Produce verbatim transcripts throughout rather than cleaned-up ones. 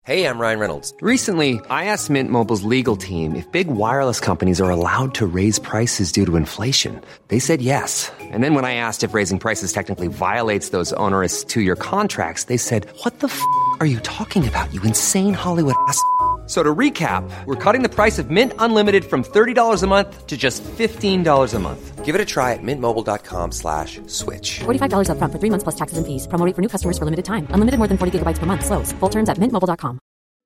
Hey, I'm Ryan Reynolds. Recently, I asked Mint Mobile's legal team if big wireless companies are allowed to raise prices due to inflation. They said yes. And then when I asked if raising prices technically violates those onerous two-year contracts, they said, what the f*** are you talking about, you insane Hollywood ass f- So to recap, we're cutting the price of Mint Unlimited from thirty dollars a month to just fifteen dollars a month. Give it a try at mintmobile.com slash switch. forty-five dollars up front for three months plus taxes and fees. Promo rate for new customers for limited time. Unlimited more than forty gigabytes per month. Slows full terms at mint mobile dot com.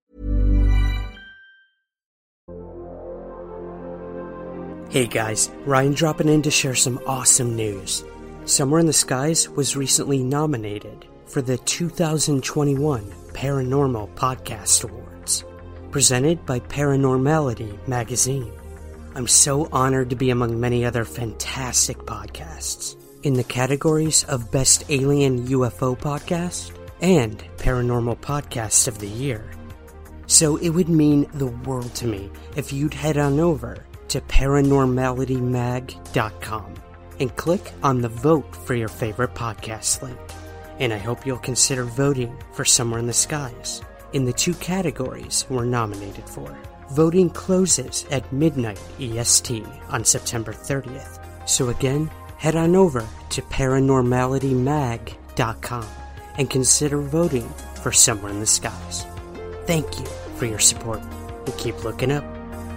Hey guys, Ryan dropping in to share some awesome news. Somewhere in the Skies was recently nominated for the two thousand twenty-one Paranormal Podcast Awards, presented by Paranormality Magazine. I'm so honored to be among many other fantastic podcasts in the categories of Best Alien U F O Podcast and Paranormal Podcast of the Year. So it would mean the world to me if you'd head on over to paranormality mag dot com and click on the vote for your favorite podcast link. And I hope you'll consider voting for Somewhere in the Skies in the two categories we're nominated for. Voting closes at midnight E S T on September thirtieth. So again, head on over to paranormality mag dot com and consider voting for Somewhere in the Skies. Thank you for your support and keep looking up.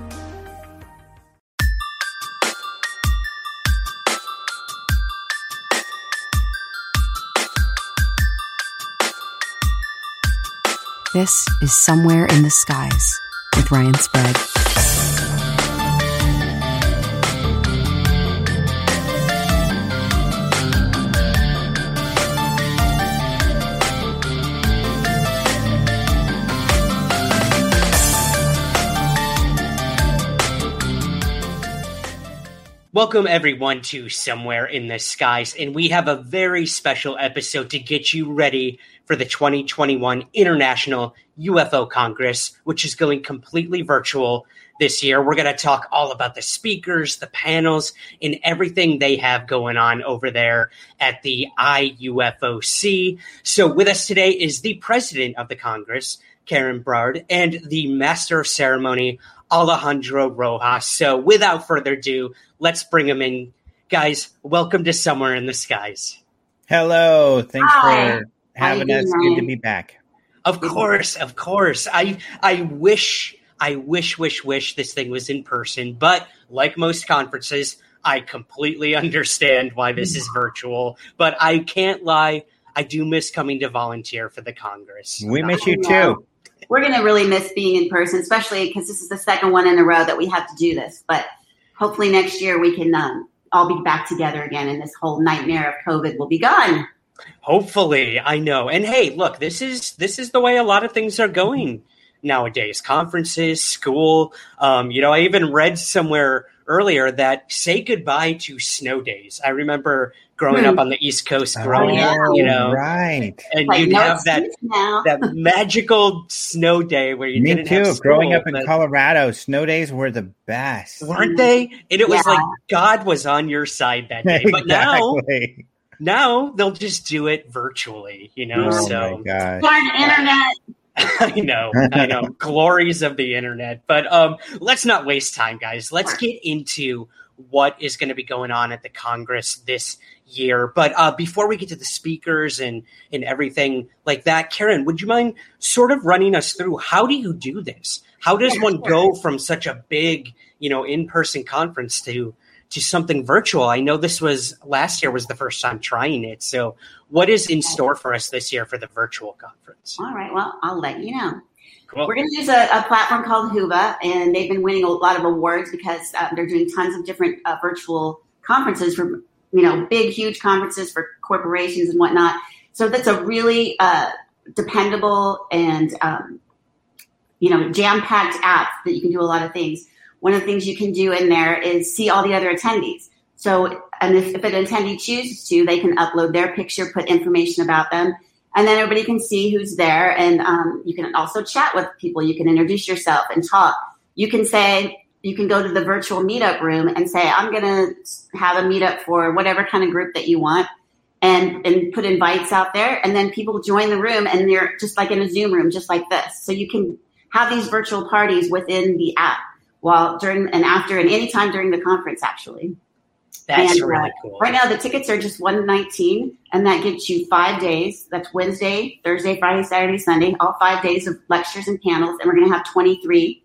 This is Somewhere in the Skies with Ryan Sprague. Welcome, everyone, to Somewhere in the Skies, and we have a very special episode to get you ready for the twenty twenty-one International U F O Congress, which is going completely virtual this year. We're going to talk all about the speakers, the panels, and everything they have going on over there at the I U F O C. So with us today is the president of the Congress, Karen Brard, and the master of ceremony, Alejandro Rojas. So without further ado, let's bring him in. Guys, welcome to Somewhere in the Skies. Hello. Thanks Hi. for having us. Good to be back. Of course, of course. I I wish, I wish, wish, wish this thing was in person. But like most conferences, I completely understand why this is virtual. But I can't lie, I do miss coming to volunteer for the Congress. We miss you too. We're going to really miss being in person, especially because this is the second one in a row that we have to do this. But hopefully next year we can um, all be back together again, and this whole nightmare of COVID will be gone. Hopefully, I know. And hey, look, this is this is the way a lot of things are going nowadays. Conferences, school. Um, you know, I even read somewhere earlier that say goodbye to snow days. I remember growing up on the East Coast, growing oh, up, you know, right. and Like, you'd no have that excuse now. that magical snow day where you Me didn't too. have school, Growing up in but- Colorado, snow days were the best. weren't they? And it was Yeah. like God was on your side that day. But now, Exactly. now they'll just do it virtually, you know. Oh so my gosh. Darn internet. I know, I know, glories of the internet. But um, let's not waste time, guys. Let's get into what is going to be going on at the Congress this year. But uh, before we get to the speakers and, and everything like that, Karen, would you mind sort of running us through how do you do this? How does Yeah, one sure. go from such a big, you know, in-person conference to to something virtual? I know this was last year was the first time trying it. So what is in store for us this year for the virtual conference? All right, well, I'll let you know. Cool. We're going to use a, a platform called Huva, and they've been winning a lot of awards because uh, they're doing tons of different uh, virtual conferences for, you know, big, huge conferences for corporations and whatnot. So that's a really uh, dependable and, um, you know, jam-packed app that you can do a lot of things. One of the things you can do in there is see all the other attendees. So, and if, if an attendee chooses to, they can upload their picture, put information about them, and then everybody can see who's there. And um, you can also chat with people. You can introduce yourself and talk. You can say, you can go to the virtual meetup room and say, I'm going to have a meetup for whatever kind of group that you want. and, and put invites out there. And then people join the room and they're just like in a Zoom room, just like this. So you can have these virtual parties within the app while during and after and anytime during the conference, actually. That's and, really uh, cool. Right now, the tickets are just one nineteen, and that gets you five days. That's Wednesday, Thursday, Friday, Saturday, Sunday, all five days of lectures and panels. And we're going to have twenty-three.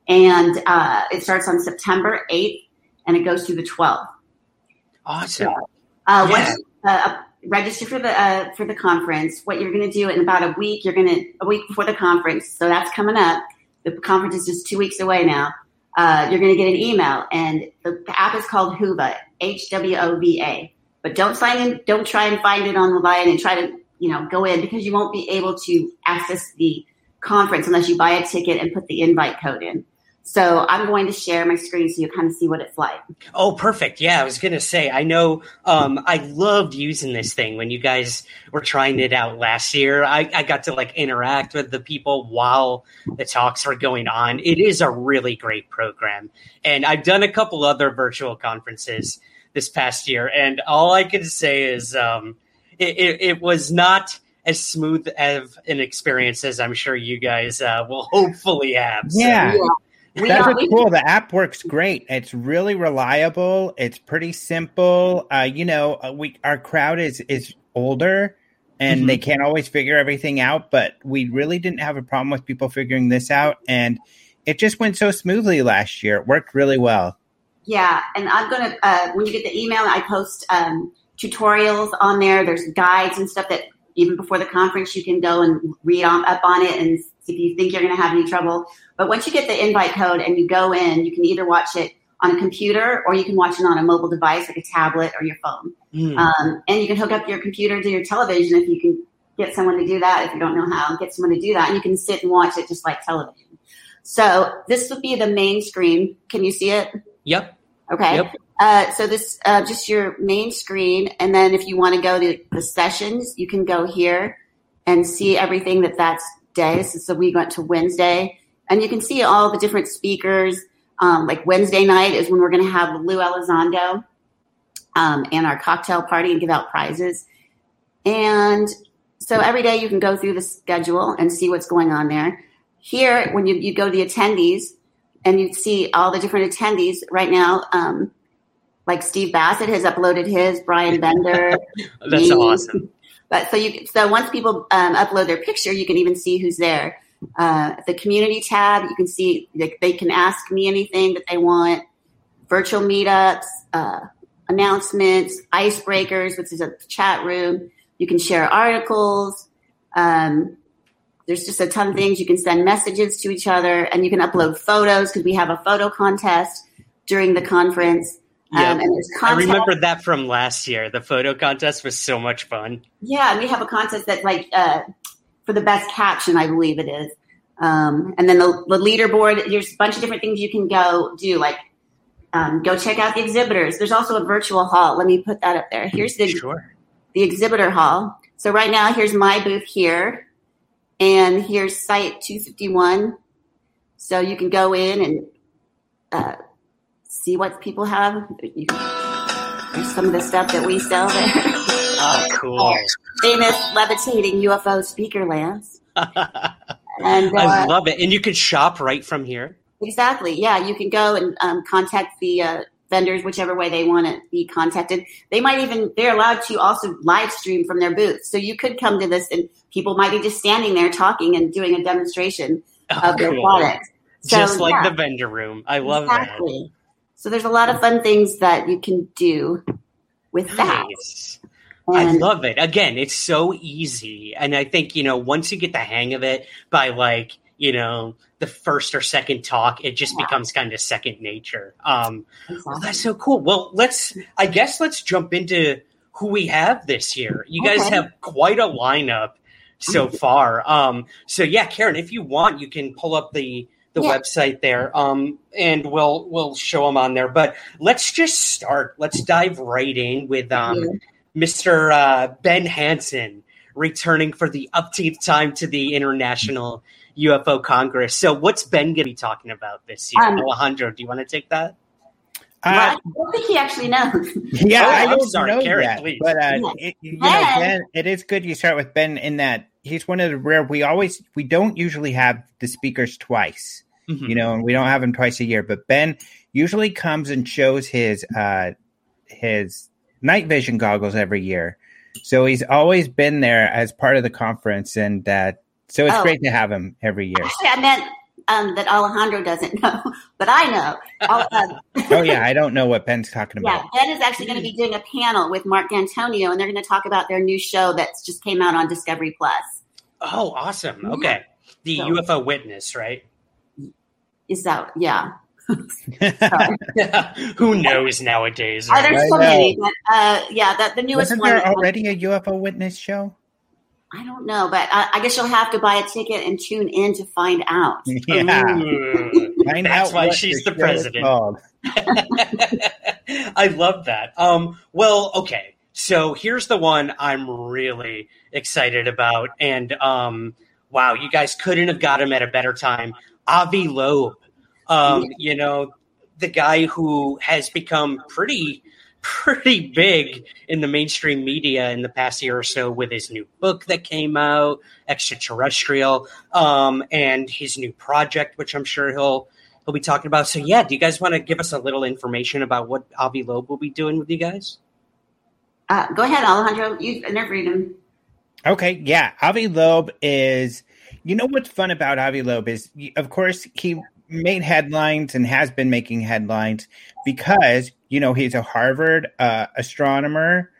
And uh, it starts on September eighth, and it goes through the twelfth. Awesome. Uh, yeah. Once you uh, register for the uh, for the conference, what you're going to do in about a week, you're going to a week before the conference. So that's coming up. The conference is just two weeks away now. Uh, you're going to get an email, and the, the app is called Whova, H W O V A. But don't sign in. Don't try and find it on the line and try to, you know, go in, because you won't be able to access the conference unless you buy a ticket and put the invite code in. So I'm going to share my screen so you kind of see what it's like. Oh, perfect. Yeah, I was going to say, I know um, I loved using this thing when you guys were trying it out last year. I, I got to like interact with the people while the talks were going on. It is a really great program. And I've done a couple other virtual conferences this past year. And all I can say is um, it, it, it was not as smooth of an experience as I'm sure you guys uh, will hopefully have. So. Yeah. yeah. That's what's cool. The app works great. It's really reliable. It's pretty simple. Uh, you know, we our crowd is is older, and mm-hmm. they can't always figure everything out. But we really didn't have a problem with people figuring this out, and it just went so smoothly last year. It worked really well. Yeah, and I'm gonna uh, when you get the email, I post um, tutorials on there. There's guides and stuff that even before the conference you can go and read on up on it and see if you think you're going to have any trouble. But once you get the invite code and you go in, you can either watch it on a computer or you can watch it on a mobile device like a tablet or your phone. Mm. Um, and you can hook up your computer to your television if you can get someone to do that. If you don't know how, get someone to do that. And you can sit and watch it just like television. So this would be the main screen. Can you see it? Yep. Okay. Yep. Uh, so this uh, just your main screen. And then if you want to go to the sessions, you can go here and see everything that that's day. So, so we went to Wednesday. And you can see all the different speakers. Um, like Wednesday night is when we're going to have Lou Elizondo um, and our cocktail party and give out prizes. And so every day you can go through the schedule and see what's going on there. Here, when you, you go to the attendees and you see all the different attendees right now, um, like Steve Bassett has uploaded his, Brian Bender. That's me. Awesome. But so you so once people um, upload their picture, you can even see who's there. Uh, the community tab, you can see they, they can ask me anything that they want. Virtual meetups, uh, announcements, icebreakers, which is a chat room. You can share articles. Um, there's just a ton of things. You can send messages to each other, and you can upload photos because we have a photo contest during the conference. Yeah, um, and there's I content. remember that from last year. The photo contest was so much fun. Yeah, and we have a contest that's like uh, for the best caption, I believe it is. Um, and then the, the leaderboard, there's a bunch of different things you can go do, like um, go check out the exhibitors. There's also a virtual hall. Let me put that up there. Here's the, sure. the exhibitor hall. So right now, here's my booth here, and here's site two fifty-one. So you can go in and uh, see what people have. You can, there's some of the stuff that we sell there. Oh, cool. Famous levitating U F O speaker lamps. And uh, I love it. And you can shop right from here. Exactly. Yeah, you can go and um, contact the uh, vendors whichever way they want to be contacted. They might even, they're allowed to also live stream from their booth. So you could come to this and people might be just standing there talking and doing a demonstration oh, of their cool. products. So, just like yeah. the vendor room. I love exactly. that. So there's a lot of fun things that you can do with that. Nice. And I love it. Again, it's so easy. And I think, you know, once you get the hang of it by like, you know, the first or second talk, it just yeah. becomes kind of second nature. Um, exactly. Well, that's so cool. Well, let's, I guess let's jump into who we have this year. You guys okay. have quite a lineup so far. Um, so yeah, Karen, if you want, you can pull up the, the yeah. website there um, and we'll, we'll show them on there. But let's just start. Let's dive right in with um, yeah. Mister Uh, Ben Hansen returning for the umpteenth time to the International U F O Congress. So what's Ben going to be talking about this year? Um, Alejandro, do you want to take that? Uh, well, I don't think he actually knows. Yeah, Oh, I I'm don't sorry, know Karen, yet, please. but uh, Yeah. it, you Ben. know, Ben, it is good you start with Ben in that he's one of the rare. We always we don't usually have the speakers twice, Mhm. you know, and we don't have him twice a year. But Ben usually comes and shows his uh, his night vision goggles every year, so he's always been there as part of the conference, and uh, so it's Oh. great to have him every year. Actually, I meant um, that Alejandro doesn't know, but I know. Al- uh, Oh yeah, I don't know what Ben's talking yeah, about. Ben is actually going to be doing a panel with Mark D'Antonio, and they're going to talk about their new show that's just came out on Discovery Plus. Oh, awesome. Yeah. Okay. The So- U F O Witness, right? Is that yeah? Who knows nowadays? Oh, Right? there's I so know. many, but uh, yeah, that the newest Wasn't one. there already a U F O Witness show? I don't know, but I, I guess you'll have to buy a ticket and tune in to find out. Yeah, Ooh, find that's out why what she's the the show is president. called. I love that. Um, well, okay. So here's the one I'm really excited about. And um, wow, you guys couldn't have got him at a better time. Avi Loeb, um, you know, the guy who has become pretty, pretty big in the mainstream media in the past year or so with his new book that came out, Extraterrestrial, um, and his new project, which I'm sure he'll he'll be talking about. So yeah, do you guys want to give us a little information about what Avi Loeb will be doing with you guys? Uh, go ahead, Alejandro. You interviewed him. Okay, yeah. Avi Loeb is, you know what's fun about Avi Loeb is, of course, he made headlines and has been making headlines because, you know, he's a Harvard uh, astronomer,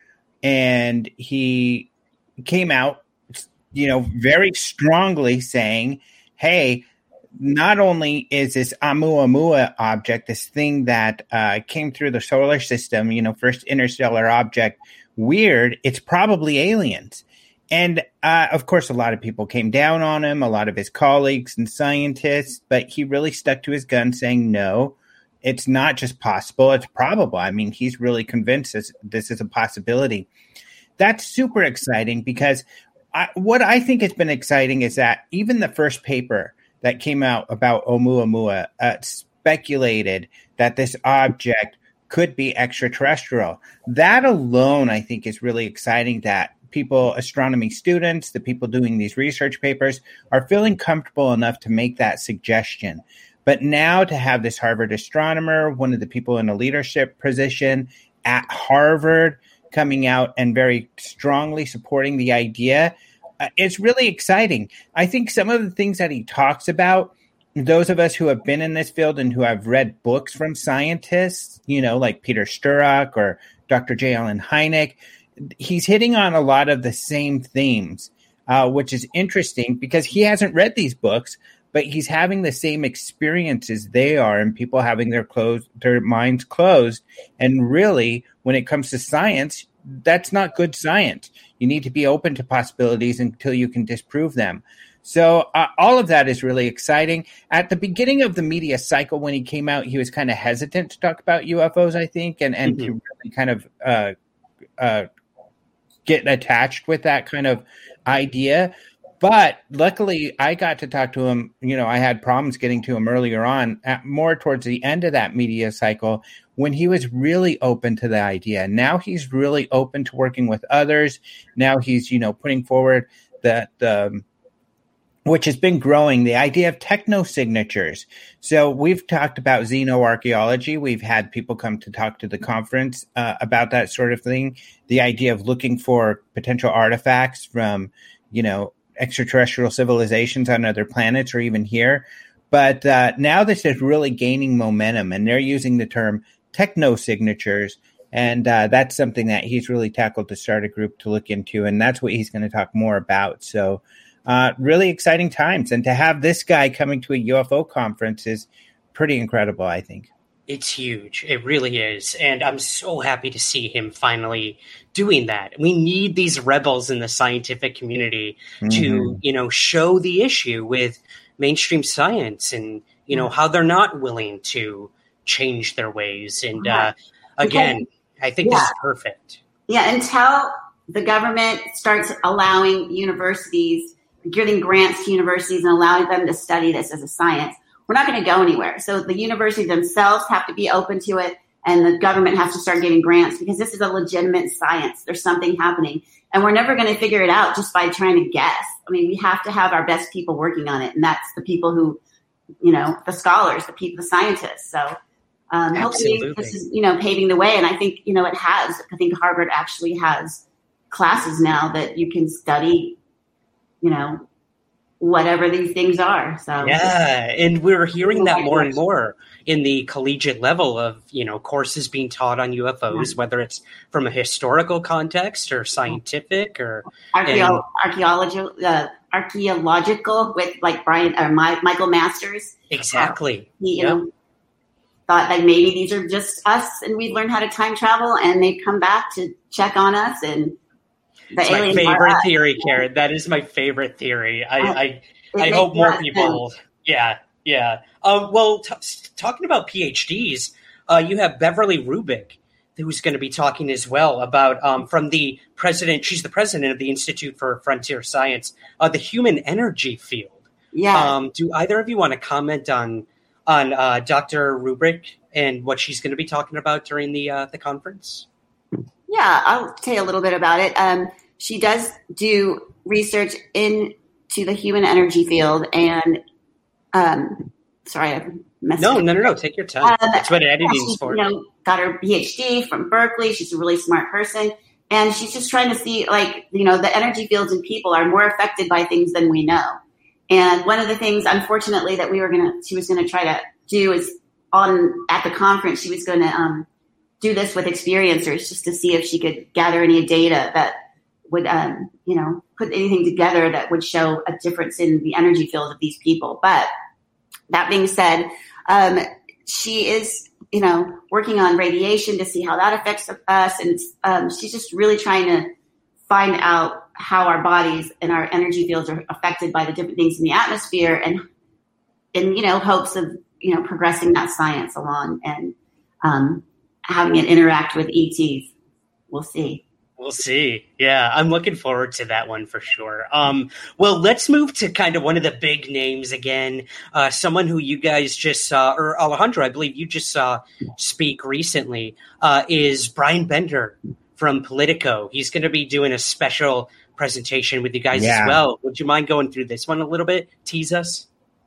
and he came out, you know, very strongly saying, hey, not only is this Oumuamua object, this thing that uh, came through the solar system, you know, first interstellar object, weird, it's probably aliens. And, uh, of course, a lot of people came down on him, a lot of his colleagues and scientists, but he really stuck to his gun saying, no, it's not just possible, it's probable. I mean, he's really convinced this, this is a possibility. That's super exciting because I, what I think has been exciting is that even the first paper that came out about Oumuamua uh, speculated that this object could be extraterrestrial. That alone, I think, is really exciting that people, astronomy students, the people doing these research papers, are feeling comfortable enough to make that suggestion. But now to have this Harvard astronomer, one of the people in a leadership position at Harvard, coming out and very strongly supporting the idea, uh, it's really exciting. I think some of the things that he talks about, those of us who have been in this field and who have read books from scientists, you know, like Peter Sturrock or Doctor J. Allen Hynek, he's hitting on a lot of the same themes, uh, which is interesting because he hasn't read these books, but he's having the same experiences they are, and people having their closed, their minds closed. And really, when it comes to science, that's not good science. You need to be open to possibilities until you can disprove them. So uh, all of that is really exciting. At the beginning of the media cycle, when he came out, he was kind of hesitant to talk about U F Os, I think, and, and mm-hmm. to really kind of uh, uh, get attached with that kind of idea. But luckily, I got to talk to him. You know, I had problems getting to him earlier on, at, more towards the end of that media cycle, when he was really open to the idea. Now he's really open to working with others. Now he's, you know, putting forward that, um, which has been growing, the idea of technosignatures. So we've talked about xenoarchaeology. We've had people come to talk to the conference uh, about that sort of thing. The idea of looking for potential artifacts from, you know, extraterrestrial civilizations on other planets or even here. But uh, now this is really gaining momentum, and they're using the term technosignatures. And uh, that's something that he's really tackled to start a group to look into. And that's what he's going to talk more about. So uh, really exciting times. And to have this guy coming to a U F O conference is pretty incredible, I think. It's huge. It really is. And I'm so happy to see him finally doing that. We need these rebels in the scientific community mm-hmm. to, you know, show the issue with mainstream science and, you know, how they're not willing to change their ways. And uh, again, I think yeah. this is perfect. Yeah, until the government starts allowing universities, giving grants to universities and allowing them to study this as a science, we're not going to go anywhere. So the universities themselves have to be open to it, and the government has to start giving grants because this is a legitimate science. There's something happening, and we're never going to figure it out just by trying to guess. I mean, we have to have our best people working on it, and that's the people who, you know, the scholars, the people, the scientists. So um, hopefully this is, you know, paving the way, and I think, you know, it has. I think Harvard actually has classes now that you can study, you know, whatever these things are. So yeah, and we're hearing that more and more in the collegiate level of, you know, courses being taught on U F Os, whether it's from a historical context or scientific or Archeo- archaeological, uh, archaeological with like Brian or My, Michael Masters. Exactly. Uh, he, you yep. know, thought like maybe these are just us and we've learned how to time travel and they come back to check on us and. It's my favorite theory, Karen. That is my favorite theory. I I, I hope more people. Sense. Yeah, yeah. Um, well, t- talking about PhDs, uh, you have Beverly Rubik, who's going to be talking as well about um, from the president. She's the president of the Institute for Frontier Science, uh, the human energy field. Yeah. Um, do either of you want to comment on on uh, Doctor Rubik and what she's going to be talking about during the uh, the conference? Yeah, I'll tell you a little bit about it. Um, she does do research into the human energy field, and um, sorry, I messed no, up. no, no, no. Take your time. Um, That's what editing yeah, is for. You know, got her P H D from Berkeley. She's a really smart person, and she's just trying to see, like, you know, the energy fields and people are more affected by things than we know. And one of the things, unfortunately, that we were gonna, she was gonna try to do is on at the conference, she was going to um, do this with experiencers just to see if she could gather any data that would, um, you know, put anything together that would show a difference in the energy field of these people. But that being said, um, she is, you know, working on radiation to see how that affects us. And um, she's just really trying to find out how our bodies and our energy fields are affected by the different things in the atmosphere and, in, you know, hopes of, you know, progressing that science along and um, having it interact with E Ts. We'll see. We'll see. Yeah, I'm looking forward to that one for sure. Um, well, let's move to kind of one of the big names again. Uh, someone who you guys just saw, or Alejandro, I believe you just saw speak recently, uh, is Brian Bender from Politico. He's going to be doing a special presentation with you guys yeah. as well. Would you mind going through this one a little bit? Tease us.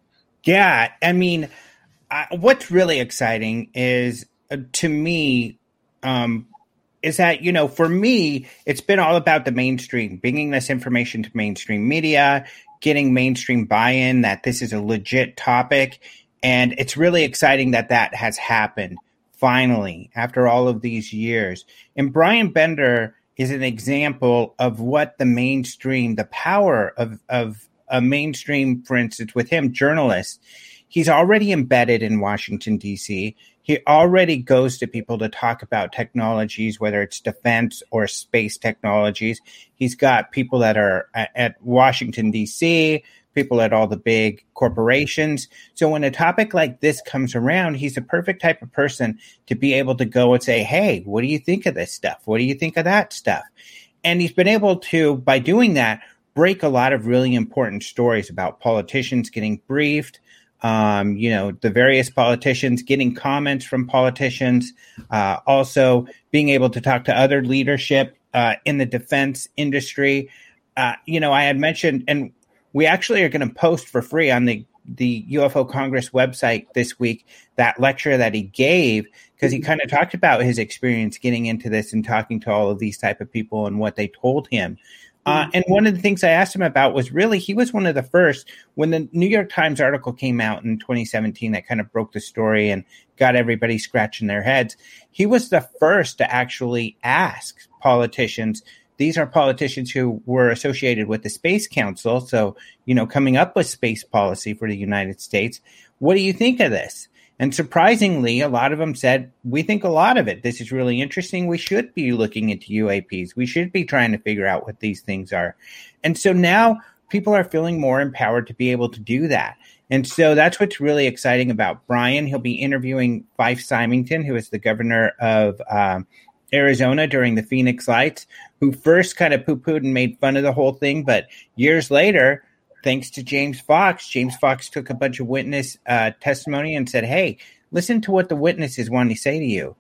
Yeah, I mean, uh, what's really exciting is, uh, to me, um, is that, you know, for me, it's been all about the mainstream, bringing this information to mainstream media, getting mainstream buy-in that this is a legit topic. And it's really exciting that that has happened finally after all of these years. And Brian Bender is an example of what the mainstream, the power of, of a mainstream, for instance, with him, journalists. He's already embedded in Washington, D C. He already goes to people to talk about technologies, whether it's defense or space technologies. He's got people that are at Washington, D C, people at all the big corporations. So when a topic like this comes around, he's the perfect type of person to be able to go and say, hey, what do you think of this stuff? What do you think of that stuff? And he's been able to, by doing that, break a lot of really important stories about politicians getting briefed, Um, you know, the various politicians, getting comments from politicians, uh, also being able to talk to other leadership uh, in the defense industry. Uh, you know, I had mentioned, and we actually are going to post for free on the, the U F O Congress website this week, that lecture that he gave, because he kind of talked about his experience getting into this and talking to all of these type of people and what they told him. Uh, and one of the things I asked him about was really, he was one of the first, when the New York Times article came out in twenty seventeen that kind of broke the story and got everybody scratching their heads. He was the first to actually ask politicians. These are politicians who were associated with the Space Council. So, you know, coming up with space policy for the United States. What do you think of this? And surprisingly, a lot of them said, we think a lot of it. This is really interesting. We should be looking into U A Ps. We should be trying to figure out what these things are. And so now people are feeling more empowered to be able to do that. And so that's what's really exciting about Brian. He'll be interviewing Fife Symington, who is the governor of um, Arizona during the Phoenix Lights, who first kind of poo-pooed and made fun of the whole thing. But years later, thanks to James Fox, James Fox took a bunch of witness uh, testimony and said, hey, listen to what the witnesses want to say to you.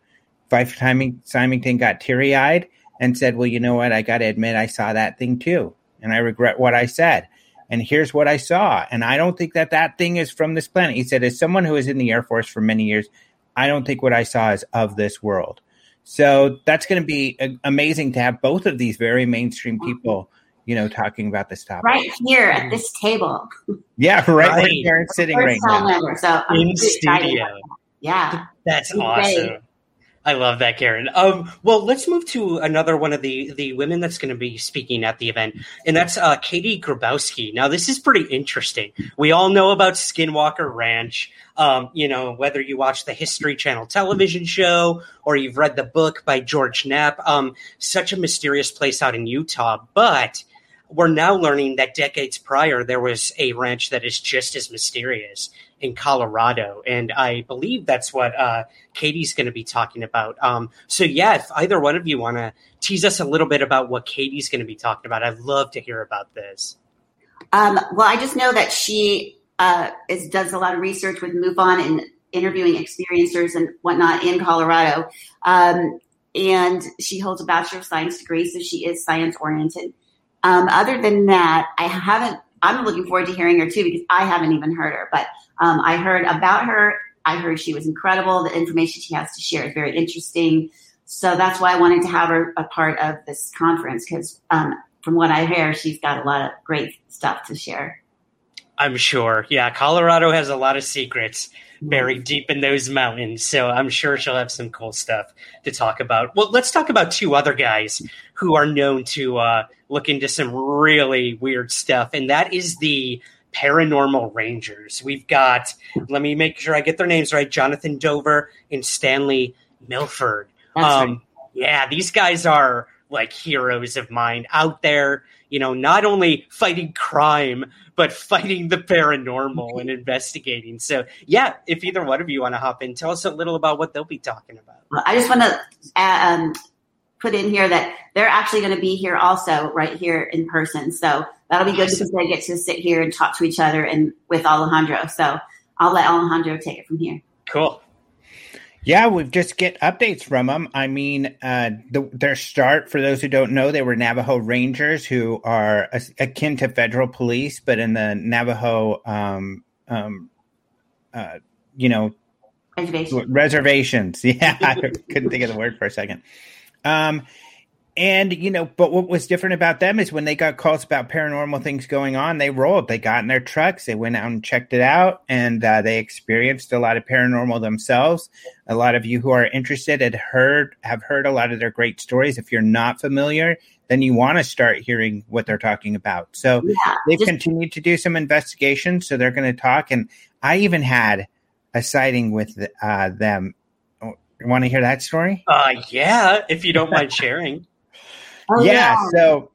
Fife Symington got teary-eyed and said, well, you know what? I got to admit, I saw that thing too. And I regret what I said. And here's what I saw. And I don't think that that thing is from this planet. He said, as someone who was in the Air Force for many years, I don't think what I saw is of this world. So that's going to be a- amazing to have both of these very mainstream people, you know, talking about this topic. Right here at this table. Yeah, right, Right. right here sitting right First time now. ever, so I'm In really excited studio. about that. Yeah. That's It's awesome. great. I love that, Karen. Um, well, let's move to another one of the, the women that's going to be speaking at the event, and that's uh, Katie Grabowski. Now, this is pretty interesting. We all know about Skinwalker Ranch. Um, you know, whether you watch the History Channel television show or you've read the book by George Knapp, um, such a mysterious place out in Utah. But we're now learning that decades prior, there was a ranch that is just as mysterious in Colorado. And I believe that's what uh, Katie's going to be talking about. Um, so, yeah, if either one of you want to tease us a little bit about what Katie's going to be talking about, I'd love to hear about this. Um, well, I just know that she uh, is, does a lot of research with MUFON and interviewing experiencers and whatnot in Colorado. Um, and she holds a Bachelor of Science degree, so she is science-oriented. Um, other than that, I haven't – I'm looking forward to hearing her, too, because I haven't even heard her. But um, I heard about her. I heard she was incredible. The information she has to share is very interesting. So that's why I wanted to have her a part of this conference, because um, from what I hear, she's got a lot of great stuff to share. I'm sure. Yeah, Colorado has a lot of secrets buried deep in those mountains, so I'm sure she'll have some cool stuff to talk about. Well, let's talk about two other guys who are known to uh, look into some really weird stuff, and that is the Paranormal Rangers. We've got, let me make sure I get their names right, Jonathan Dover and Stanley Milford. That's Um, right. Yeah, these guys are like heroes of mine out there, you know, not only fighting crime, but fighting the paranormal and investigating. So, yeah, if either one of you want to hop in, tell us a little about what they'll be talking about. Well, I just want to uh, um, put in here that they're actually going to be here also right here in person. So that'll be good Awesome. because they get to sit here and talk to each other and with Alejandro. So I'll let Alejandro take it from here. Cool. Yeah, we just get updates from them. I mean, uh, the, their start, for those who don't know, they were Navajo Rangers, who are a, akin to federal police, but in the Navajo, um, um, uh, you know, Reservation. reservations. Yeah, I couldn't think of the word for a second. Um, and, you know, but what was different about them is when they got calls about paranormal things going on, they rolled. They got in their trucks, they went out and checked it out, and uh, they experienced a lot of paranormal themselves. A lot of you who are interested had heard, have heard a lot of their great stories. If you're not familiar, then you want to start hearing what they're talking about. So Yeah, they've just- continued to do some investigations, so they're going to talk. And I even had a sighting with uh, them. Oh, you want to hear that story? Uh, yeah, if you don't mind sharing. Oh, yeah, so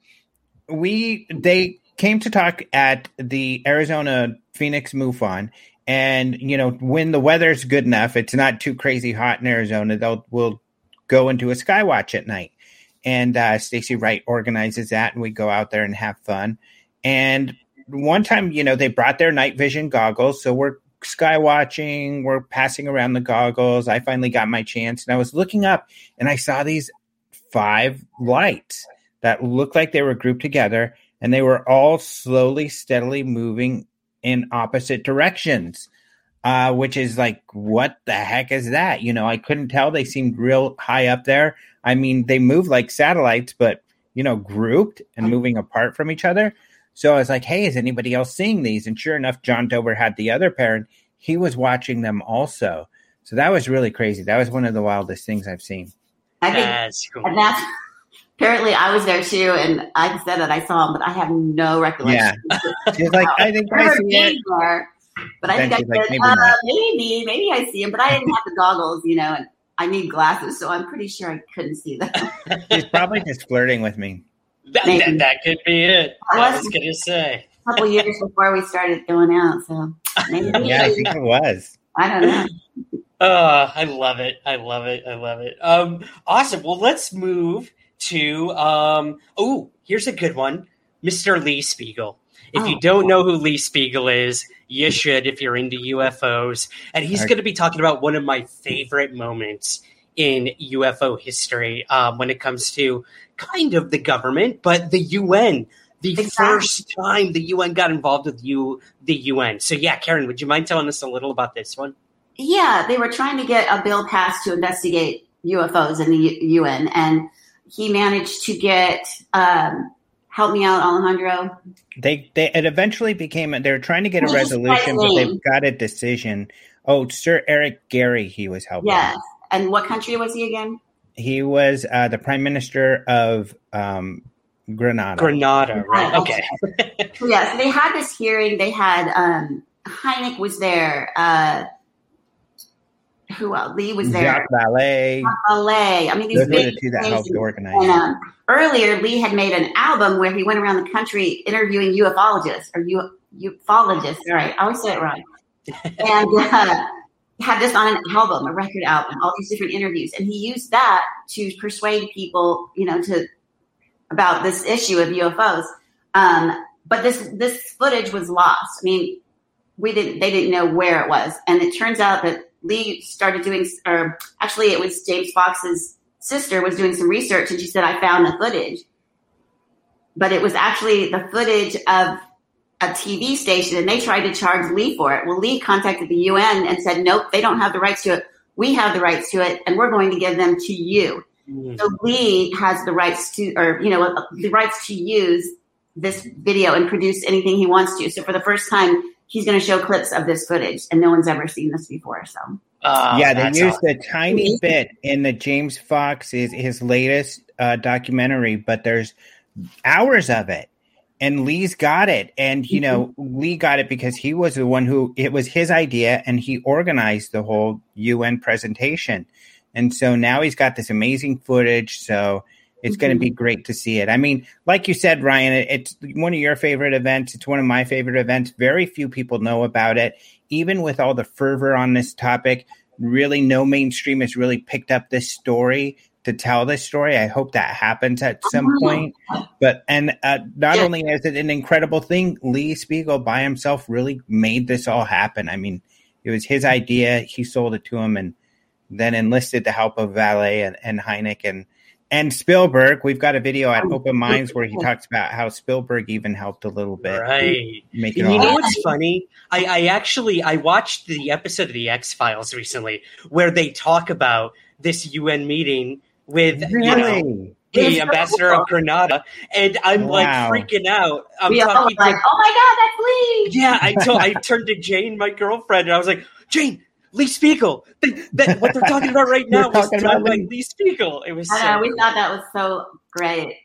we they came to talk at the Arizona Phoenix MUFON, and you know, when the weather's good enough, it's not too crazy hot in Arizona, they'll we'll go into a skywatch at night. And uh, Stacy Wright organizes that, and we go out there and have fun. And one time, you know, they brought their night vision goggles, so we're skywatching, we're passing around the goggles. I finally got my chance, and I was looking up, and I saw these five lights that looked like they were grouped together, and they were all slowly, steadily moving in opposite directions, uh, which is like, what the heck is that? You know, I couldn't tell. They seemed real high up there. I mean, they move like satellites, but, you know, grouped and moving apart from each other. So I was like, hey, is anybody else seeing these? And sure enough, John Dover had the other pair, and he was watching them also. So that was really crazy. That was one of the wildest things I've seen. I think, That's cool. and that's apparently I was there too, and I said that I saw him, but I have no recollection. She's like, I think I Never see being it. there, but I Then think I she's like, said, maybe uh, not. maybe, maybe I see him, but I didn't have the goggles, you know, and I need glasses, so I'm pretty sure I couldn't see them. She's probably just flirting with me. That, that, that could be it. I I was- was going to say. A couple years before we started going out, so maybe Yeah, I think it was. I don't know. Oh, I love it. I love it. I love it. Um, awesome. Well, let's move to, um, oh, here's a good one. Mister Lee Spiegel. If Oh. you don't know who Lee Spiegel is, you should if you're into U F Os. And he's Okay. going to be talking about one of my favorite moments in U F O history um, when it comes to kind of the government, but the U N. The exactly. first time the U N got involved with you, the U N. So yeah, Karen, would you mind telling us a little about this one? Yeah, they were trying to get a bill passed to investigate U F Os in the U N, and he managed to get. Um, help me out, Alejandro. They they it eventually became. They were trying to get a resolution, but they got a decision. Oh, Sir Eric Gary, he was helping. Yes, and what country was he again? He was uh, the Prime Minister of. Um, Grenada. Grenada, right? Okay. Yeah, so they had this hearing. They had um, Hynek was there. Uh, who else? Lee was there. Jacques Vallée. Jacques Vallée. I mean, these those big were the two that helped and, organize. And, um, earlier, Lee had made an album where he went around the country interviewing ufologists or U- ufologists. All right, I always say it wrong. And uh, had this on an album, a record album, all these different interviews, and he used that to persuade people, you know, to. about this issue of U F Os. Um, but this, this footage was lost. I mean, we didn't, they didn't know where it was. And it turns out that Lee started doing, or actually it was James Fox's sister was doing some research and she said, I found the footage, but it was actually the footage of a T V station and they tried to charge Lee for it. Well, Lee contacted the U N and said, nope, they don't have the rights to it. We have the rights to it and we're going to give them to you. So Lee has the rights to, or, you know, the rights to use this video and produce anything he wants to. So for the first time, he's going to show clips of this footage and no one's ever seen this before. So, uh, yeah, they used awesome. a tiny bit in the James Fox, his, his latest uh, documentary, but there's hours of it and Lee's got it. And, you know, mm-hmm. Lee got it because he was the one who, it was his idea and he organized the whole U N presentation. And so now he's got this amazing footage. So it's mm-hmm. going to be great to see it. I mean, like you said, Ryan, it, it's one of your favorite events. It's one of my favorite events. Very few people know about it. Even with all the fervor on this topic, really no mainstream has really picked up this story to tell this story. I hope that happens at some point. But and uh, not only is it an incredible thing, Lee Spiegel by himself really made this all happen. I mean, it was his idea. He sold it to him and then enlisted the help of Vallée and, and Hynek and, and Spielberg. We've got a video at Open Minds where he talks about how Spielberg even helped a little bit. Right. Make it you all know happen. what's funny? I, I actually, I watched the episode of The X-Files recently where they talk about this U N meeting with, really? you know, the ambassador of Grenada. And I'm wow. like freaking out. I'm we talking like, to, oh my God, that's Lee. Yeah. I, told, I turned to Jane, my girlfriend, and I was like, Jane, Lee Spiegel. They, that, what they're talking about right now was done by Lee Spiegel. It was. I so know, we cool. thought that was so great.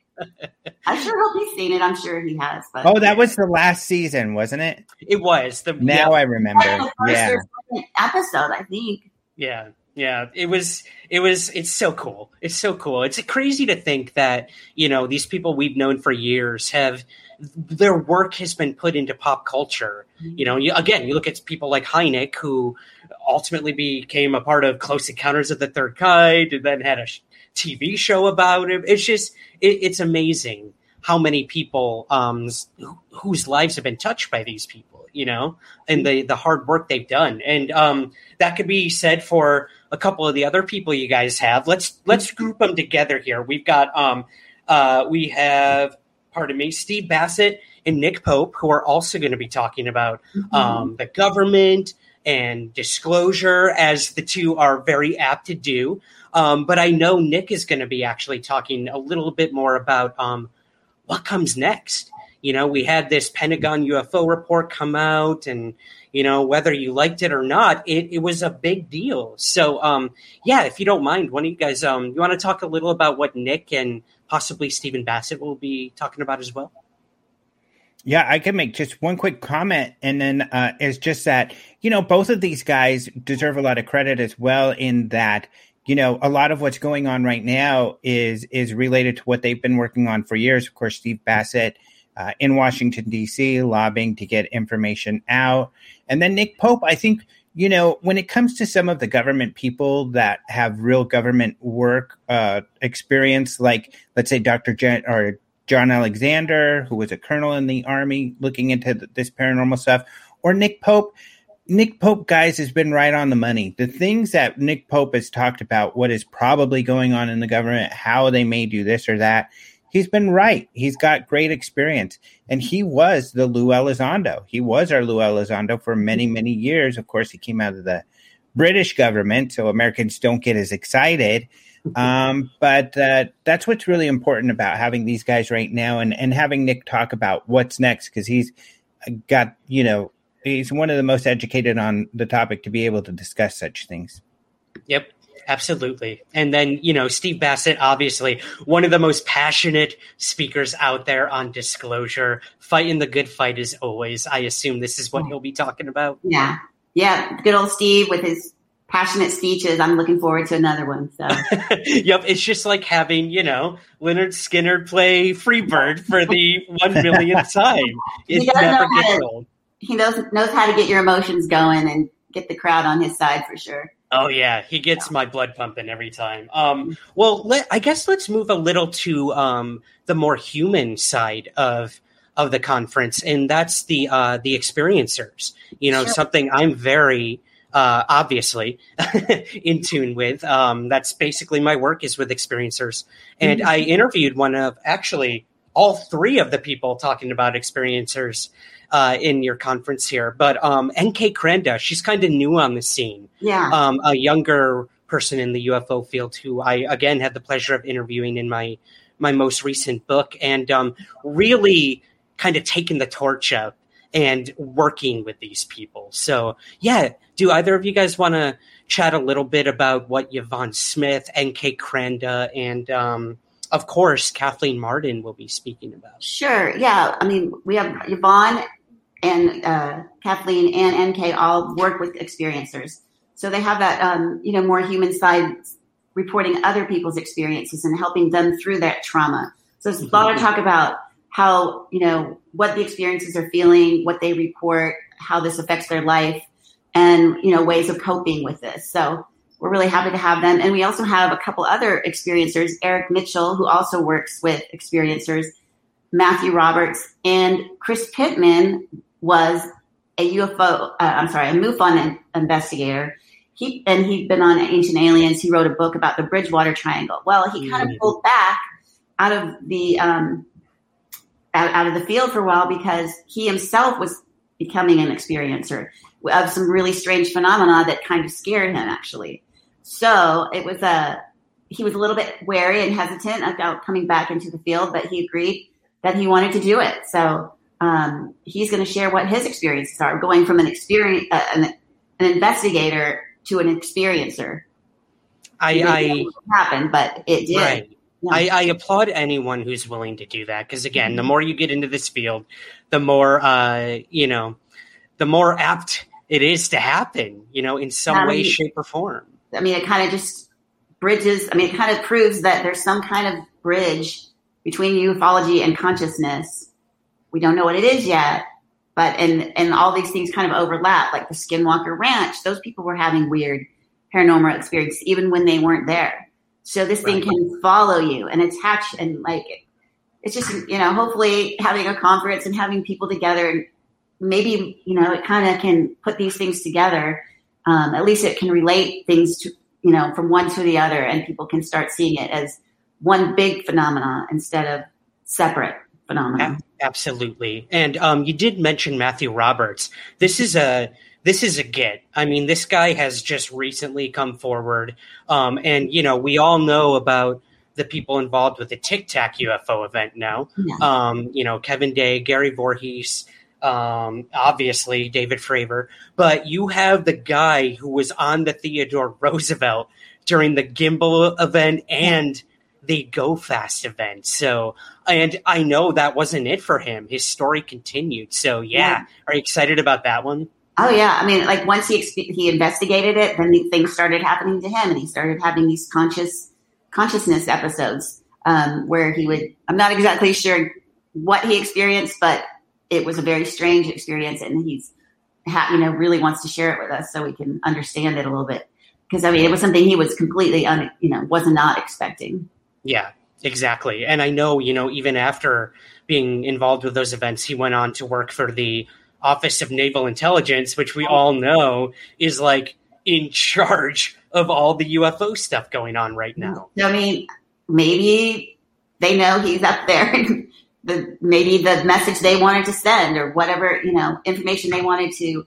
I sure hope he's seen it. I'm sure he has. But oh, that was the last season, wasn't it? It was. The, now yeah. I remember. Like the first yeah. or second episode, I think. Yeah. Yeah, it was, it was, it's so cool. It's so cool. It's crazy to think that, you know, these people we've known for years have, their work has been put into pop culture. You know, you, again, you look at people like Hynek, who ultimately became a part of Close Encounters of the Third Kind and then had a T V show about it. It's just, it, it's amazing how many people um, whose lives have been touched by these people, you know, and the, the hard work they've done. And um, that could be said for a couple of the other people you guys have. Let's let's group them together here. We've got um, uh, we have, pardon me, Steve Bassett and Nick Pope, who are also going to be talking about mm-hmm. um, the government and disclosure, as the two are very apt to do. Um, but I know Nick is going to be actually talking a little bit more about um, what comes next. You know, we had this Pentagon U F O report come out, and, you know, whether you liked it or not, it, it was a big deal. So, um, yeah, if you don't mind, one of you guys, um, you want to talk a little about what Nick and possibly Stephen Bassett will be talking about as well? Yeah, I can make just one quick comment, and then uh, it's just that, you know, both of these guys deserve a lot of credit as well in that, you know, a lot of what's going on right now is is related to what they've been working on for years. Of course, Steve Bassett uh, in Washington, D C, lobbying to get information out. And then Nick Pope, I think, you know, when it comes to some of the government people that have real government work uh, experience, like, let's say, Doctor Jen or John Alexander, who was a colonel in the Army looking into th- this paranormal stuff, or Nick Pope, Nick Pope, guys, has been right on the money. The things that Nick Pope has talked about, what is probably going on in the government, how they may do this or that, he's been right. He's got great experience. And he was the Lou Elizondo. He was our Lou Elizondo for many, many years. Of course, he came out of the British government, so Americans don't get as excited. Um, but uh, that's what's really important about having these guys right now and, and having Nick talk about what's next, because he's got, you know, he's one of the most educated on the topic to be able to discuss such things. Yep, absolutely. And then, you know, Steve Bassett, obviously one of the most passionate speakers out there on disclosure, fighting the good fight as always. I assume this is what he'll be talking about. Yeah. Yeah. Good old Steve with his passionate speeches. I'm looking forward to another one. So, yep, it's just like having, you know, Leonard Skinner play Freebird for the one millionth time. It never gets old. He knows knows how to get your emotions going and get the crowd on his side for sure. Oh yeah, he gets my blood pumping every time. Um, well, let, I guess let's move a little to um, the more human side of of the conference, and that's the uh, the experiencers. You know, sure. Something I'm very Uh, obviously in tune with. Um, that's basically my work is with experiencers. And mm-hmm. I interviewed one of actually all three of the people talking about experiencers uh, in your conference here. But um, N K Krenda, she's kind of new on the scene. Yeah. Um, a younger person in the U F O field who I, again, had the pleasure of interviewing in my, my most recent book, and um, really kind of taking the torch up and working with these people. So, yeah, do either of you guys want to chat a little bit about what Yvonne Smith, N K Krenda, and, um, of course, Kathleen Marden will be speaking about? Sure, yeah. I mean, we have Yvonne and uh, Kathleen and N K all work with experiencers. So they have that, um, you know, more human side, reporting other people's experiences and helping them through that trauma. So there's a lot of talk about how, you know, what the experiences are feeling, what they report, how this affects their life, and, you know, ways of coping with this. So we're really happy to have them. And we also have a couple other experiencers, Eric Mitchell, who also works with experiencers, Matthew Roberts, and Chris Pittman was a U F O, uh, I'm sorry, a MUFON investigator. He, and he'd been on Ancient Aliens. He wrote a book about the Bridgewater Triangle. Well, he kind of pulled back out of the, um, Out, out of the field for a while because he himself was becoming an experiencer of some really strange phenomena that kind of scared him, actually. So it was a, he was a little bit wary and hesitant about coming back into the field, but he agreed that he wanted to do it. So um, he's going to share what his experiences are, going from an experience, uh, an, an investigator to an experiencer. I, I happened, but it did. Right. Yeah. I, I applaud anyone who's willing to do that because, again, the more you get into this field, the more, uh, you know, the more apt it is to happen, you know, in some I way, mean, shape, or form. I mean, it kind of just bridges. I mean, it kind of proves that there's some kind of bridge between ufology and consciousness. We don't know what it is yet, but and and all these things kind of overlap, like the Skinwalker Ranch. Those people were having weird paranormal experiences even when they weren't there. So this thing can follow you and attach and like, it's just, you know, hopefully having a conference and having people together and maybe, you know, it kind of can put these things together. Um, at least it can relate things to, you know, from one to the other, and people can start seeing it as one big phenomenon instead of separate phenomena. Absolutely. And um, you did mention Matthew Roberts. This is a, This is a get. I mean, this guy has just recently come forward. Um, and, you know, we all know about the people involved with the Tic Tac U F O event now. Yeah. Um, you know, Kevin Day, Gary Voorhees, um, obviously David Fravor. But you have the guy who was on the Theodore Roosevelt during the Gimbal event and the Go Fast event. So, and I know that wasn't it for him. His story continued. So, yeah. yeah. Are you excited about that one? Oh, yeah. I mean, like once he he investigated it, then the things started happening to him, and he started having these conscious consciousness episodes um, where he would, I'm not exactly sure what he experienced, but it was a very strange experience, and he's, ha- you know, really wants to share it with us so we can understand it a little bit. Because, I mean, it was something he was completely, un- you know, was not expecting. Yeah, exactly. And I know, you know, even after being involved with those events, he went on to work for the Office of Naval Intelligence, which we all know is like in charge of all the U F O stuff going on right now. I mean, maybe they know he's up there. the maybe the message they wanted to send or whatever, you know, information they wanted to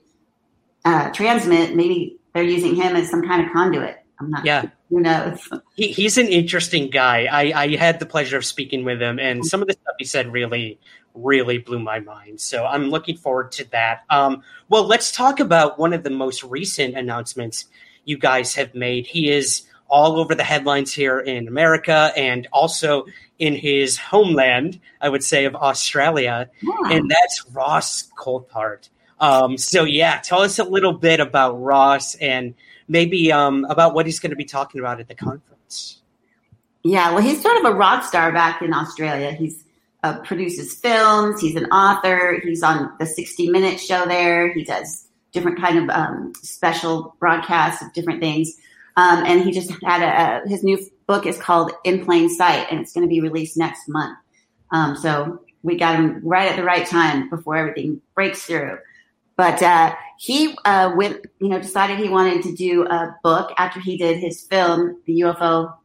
uh, transmit, maybe they're using him as some kind of conduit. I'm not yeah. sure. Who knows? He, he's an interesting guy. I, I had the pleasure of speaking with him, and some of the stuff he said really, really blew my mind. So I'm looking forward to that. Um, well, let's talk about one of the most recent announcements you guys have made. He is all over the headlines here in America and also in his homeland, I would say, of Australia, yeah. and that's Ross Coulthart. Um, so, yeah, tell us a little bit about Ross and maybe um, about what he's going to be talking about at the conference. Yeah, well, he's sort of a rock star back in Australia. He's uh, produces films. He's an author. He's on the sixty minute show there. He does different kind of um, special broadcasts of different things. Um, and he just had a, a, his new book is called In Plain Sight, and it's going to be released next month. Um, so we got him right at the right time before everything breaks through. But uh, he uh, went, you know, decided he wanted to do a book after he did his film, the U F O.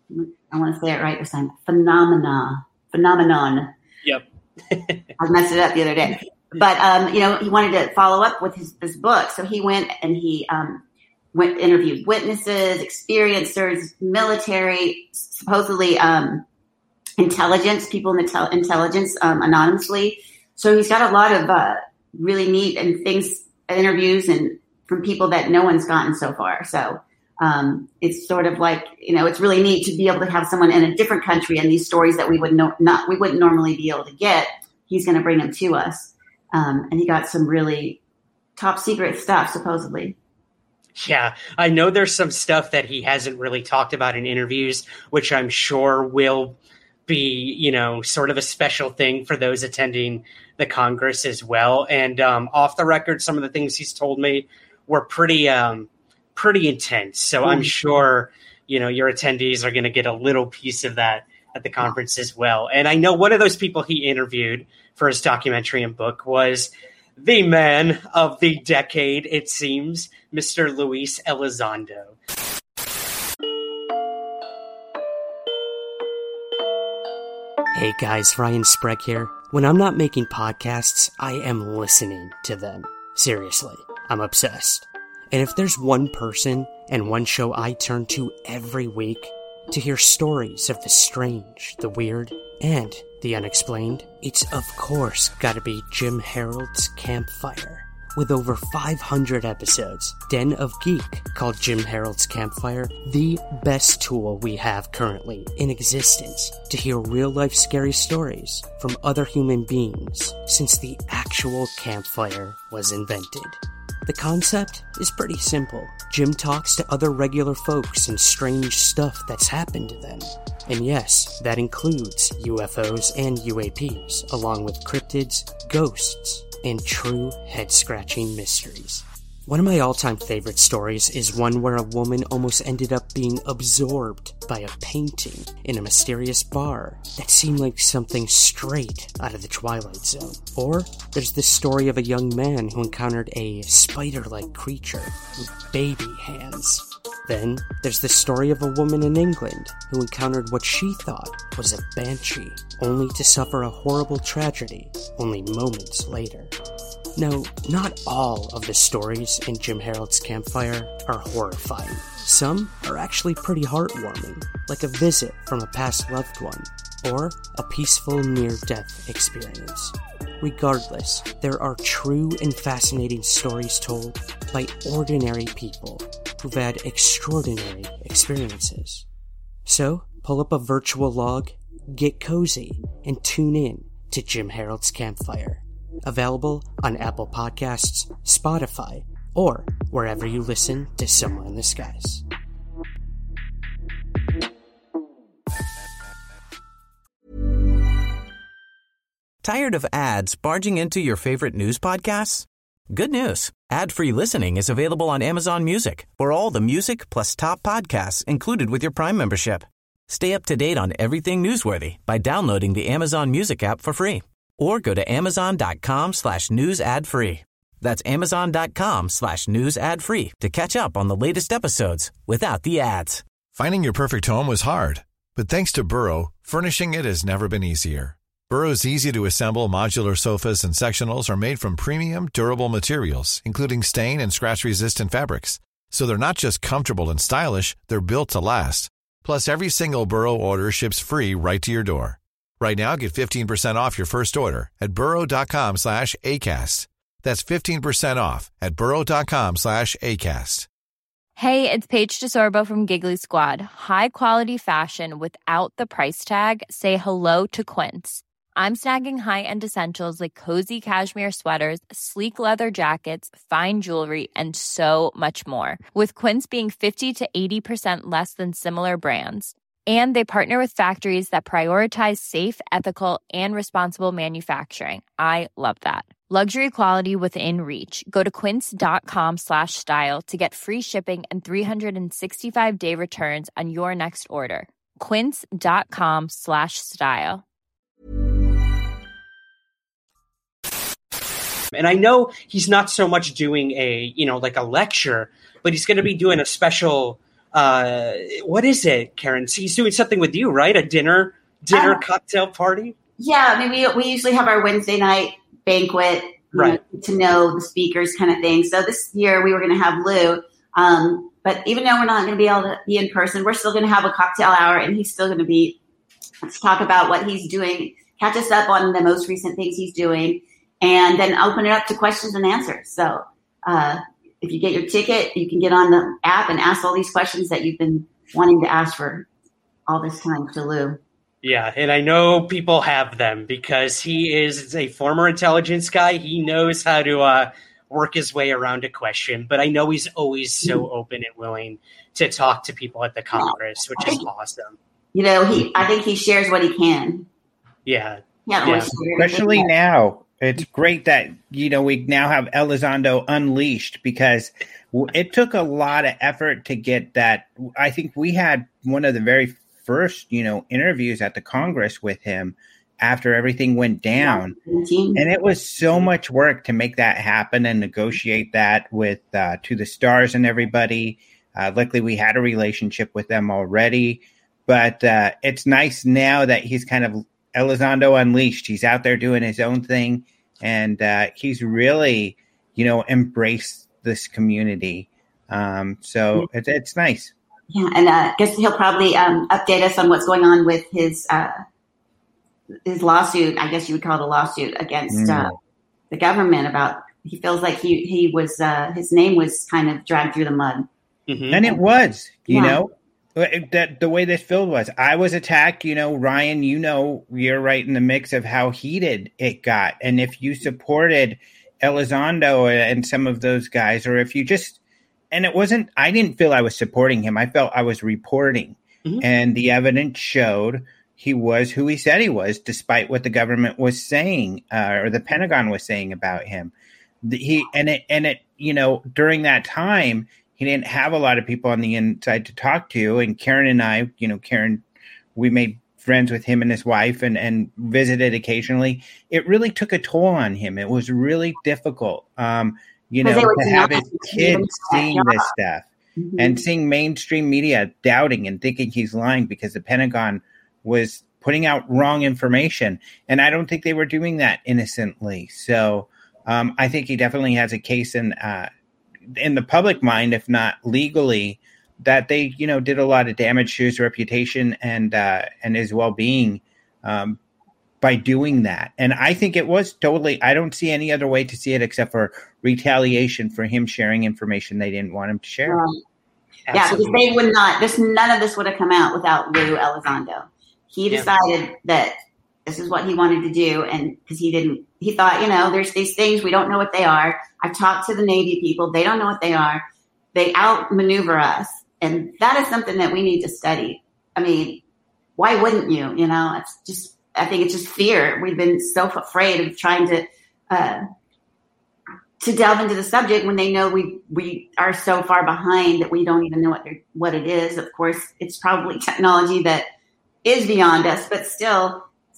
I want to say it right this time. Phenomena, phenomenon. Yep. I messed it up the other day. But um, you know, he wanted to follow up with his this book, so he went and he um, went interviewed witnesses, experiencers, military, supposedly um, intelligence people in the tel- intelligence um, anonymously. So he's got a lot of uh, really neat and things, interviews and from people that no one's gotten so far. So um, it's sort of like, you know, it's really neat to be able to have someone in a different country and these stories that we would no, not, we wouldn't normally be able to get. He's going to bring them to us. Um, and he got some really top secret stuff, supposedly. Yeah, I know there's some stuff that he hasn't really talked about in interviews, which I'm sure will be, you know, sort of a special thing for those attending the Congress as well. And um, off the record, some of the things he's told me were pretty, um, pretty intense. So mm-hmm. I'm sure, you know, your attendees are going to get a little piece of that at the conference as well. And I know one of those people he interviewed for his documentary and book was the man of the decade, it seems, Mister Luis Elizondo. Hey guys, Ryan Sprague here. When I'm not making podcasts, I am listening to them. Seriously, I'm obsessed. And if there's one person and one show I turn to every week to hear stories of the strange, the weird, and the unexplained, it's of course gotta be Jim Harold's Campfire. With over five hundred episodes, Den of Geek called Jim Harold's Campfire the best tool we have currently in existence to hear real-life scary stories from other human beings since the actual campfire was invented. The concept is pretty simple. Jim talks to other regular folks and strange stuff that's happened to them. And yes, that includes U F Os and U A Ps, along with cryptids, ghosts, and true head-scratching mysteries. One of my all-time favorite stories is one where a woman almost ended up being absorbed by a painting in a mysterious bar that seemed like something straight out of the Twilight Zone. Or there's the story of a young man who encountered a spider-like creature with baby hands. Then there's the story of a woman in England who encountered what she thought was a banshee, only to suffer a horrible tragedy only moments later. Now, not all of the stories in Jim Harold's Campfire are horrifying. Some are actually pretty heartwarming, like a visit from a past loved one, or a peaceful near-death experience. Regardless, there are true and fascinating stories told by ordinary people who've had extraordinary experiences. So, pull up a virtual log, get cozy, and tune in to Jim Harold's Campfire. Available on Apple Podcasts, Spotify, or wherever you listen to Somewhere in the Skies. Tired of ads barging into your favorite news podcasts? Good news. Ad-free listening is available on Amazon Music for all the music plus top podcasts included with your Prime membership. Stay up to date on everything newsworthy by downloading the Amazon Music app for free or go to amazon.com slash news ad free. That's amazon.com slash news ad free to catch up on the latest episodes without the ads. Finding your perfect home was hard, but thanks to Burrow, furnishing it has never been easier. Burrow's easy-to-assemble modular sofas and sectionals are made from premium, durable materials, including stain and scratch-resistant fabrics. So they're not just comfortable and stylish, they're built to last. Plus, every single Burrow order ships free right to your door. Right now, get fifteen percent off your first order at burrow.com slash ACAST. That's fifteen percent off at burrow.com slash ACAST. Hey, it's Paige DeSorbo from Giggly Squad. High quality fashion without the price tag. Say hello to Quince. I'm snagging high-end essentials like cozy cashmere sweaters, sleek leather jackets, fine jewelry, and so much more. With Quince being fifty to eighty percent less than similar brands. And they partner with factories that prioritize safe, ethical, and responsible manufacturing. I love that. Luxury quality within reach. Go to quince.com slash style to get free shipping and three sixty-five day returns on your next order. Quince.com slash style. And I know he's not so much doing a, you know, like a lecture, but he's going to be doing a special, uh, what is it, Karen? So he's doing something with you, right? A dinner, dinner um, cocktail party? Yeah, I mean, we, we usually have our Wednesday night banquet, right, know, to know the speakers kind of thing. So this year we were going to have Lou, um, but even though we're not going to be able to be in person, we're still going to have a cocktail hour, and he's still going to be, let's talk about what he's doing, catch us up on the most recent things he's doing, and then open it up to questions and answers. So uh, if you get your ticket, you can get on the app and ask all these questions that you've been wanting to ask for all this time to Lou. Yeah, and I know people have them because he is a former intelligence guy. He knows how to uh, work his way around a question, but I know he's always so open and willing to talk to people at the Congress, which is awesome. You know, he I think he shares what he can. Yeah. Yeah, yeah. Especially now. It's great that, you know, we now have Elizondo unleashed because it took a lot of effort to get that. I think we had one of the very first, you know, interviews at the Congress with him after everything went down. And it was so much work to make that happen and negotiate that with uh, To the Stars and everybody. Uh, luckily, we had a relationship with them already. But uh, it's nice now that he's kind of Elizondo unleashed. He's out there doing his own thing. And uh, he's really, you know, embraced this community. Um, so it's, it's nice. Yeah, and uh, I guess he'll probably um, update us on what's going on with his uh, his lawsuit. I guess you would call it a lawsuit against mm. uh, the government about. He feels like he he was uh, his name was kind of dragged through the mud, mm-hmm. and it was, you yeah. know, that the way this filled was. I was attacked. You know, Ryan, you know, you're right in the mix of how heated it got, and if you supported Elizondo and some of those guys, or if you just. And it wasn't, I didn't feel I was supporting him. I felt I was reporting. Mm-hmm. And the evidence showed he was who he said he was, despite what the government was saying, uh, or the Pentagon was saying about him. The, he and it, and it, you know, during that time, he didn't have a lot of people on the inside to talk to. And Karen and I, you know, Karen, we made friends with him and his wife and, and visited occasionally. It really took a toll on him. It was really difficult. Um, You know, to have his kids seeing this stuff mm-hmm. and seeing mainstream media doubting and thinking he's lying because the Pentagon was putting out wrong information. And I don't think they were doing that innocently. So um, I think he definitely has a case in uh, in the public mind, if not legally, that they, you know, did a lot of damage to his reputation and uh, and his well-being um by doing that. And I think it was totally, I don't see any other way to see it except for retaliation for him sharing information they didn't want him to share. Right. Yeah, because they would not, this, none of this would have come out without Lou Elizondo. He decided yeah. that this is what he wanted to do. And because he didn't, he thought, you know, there's these things, we don't know what they are. I've talked to the Navy people. They don't know what they are. They outmaneuver us. And that is something that we need to study. I mean, why wouldn't you? You know, it's just, I think it's just fear. We've been so afraid of trying to uh, to delve into the subject when they know we we are so far behind that we don't even know what what it is. Of course, it's probably technology that is beyond us, but still,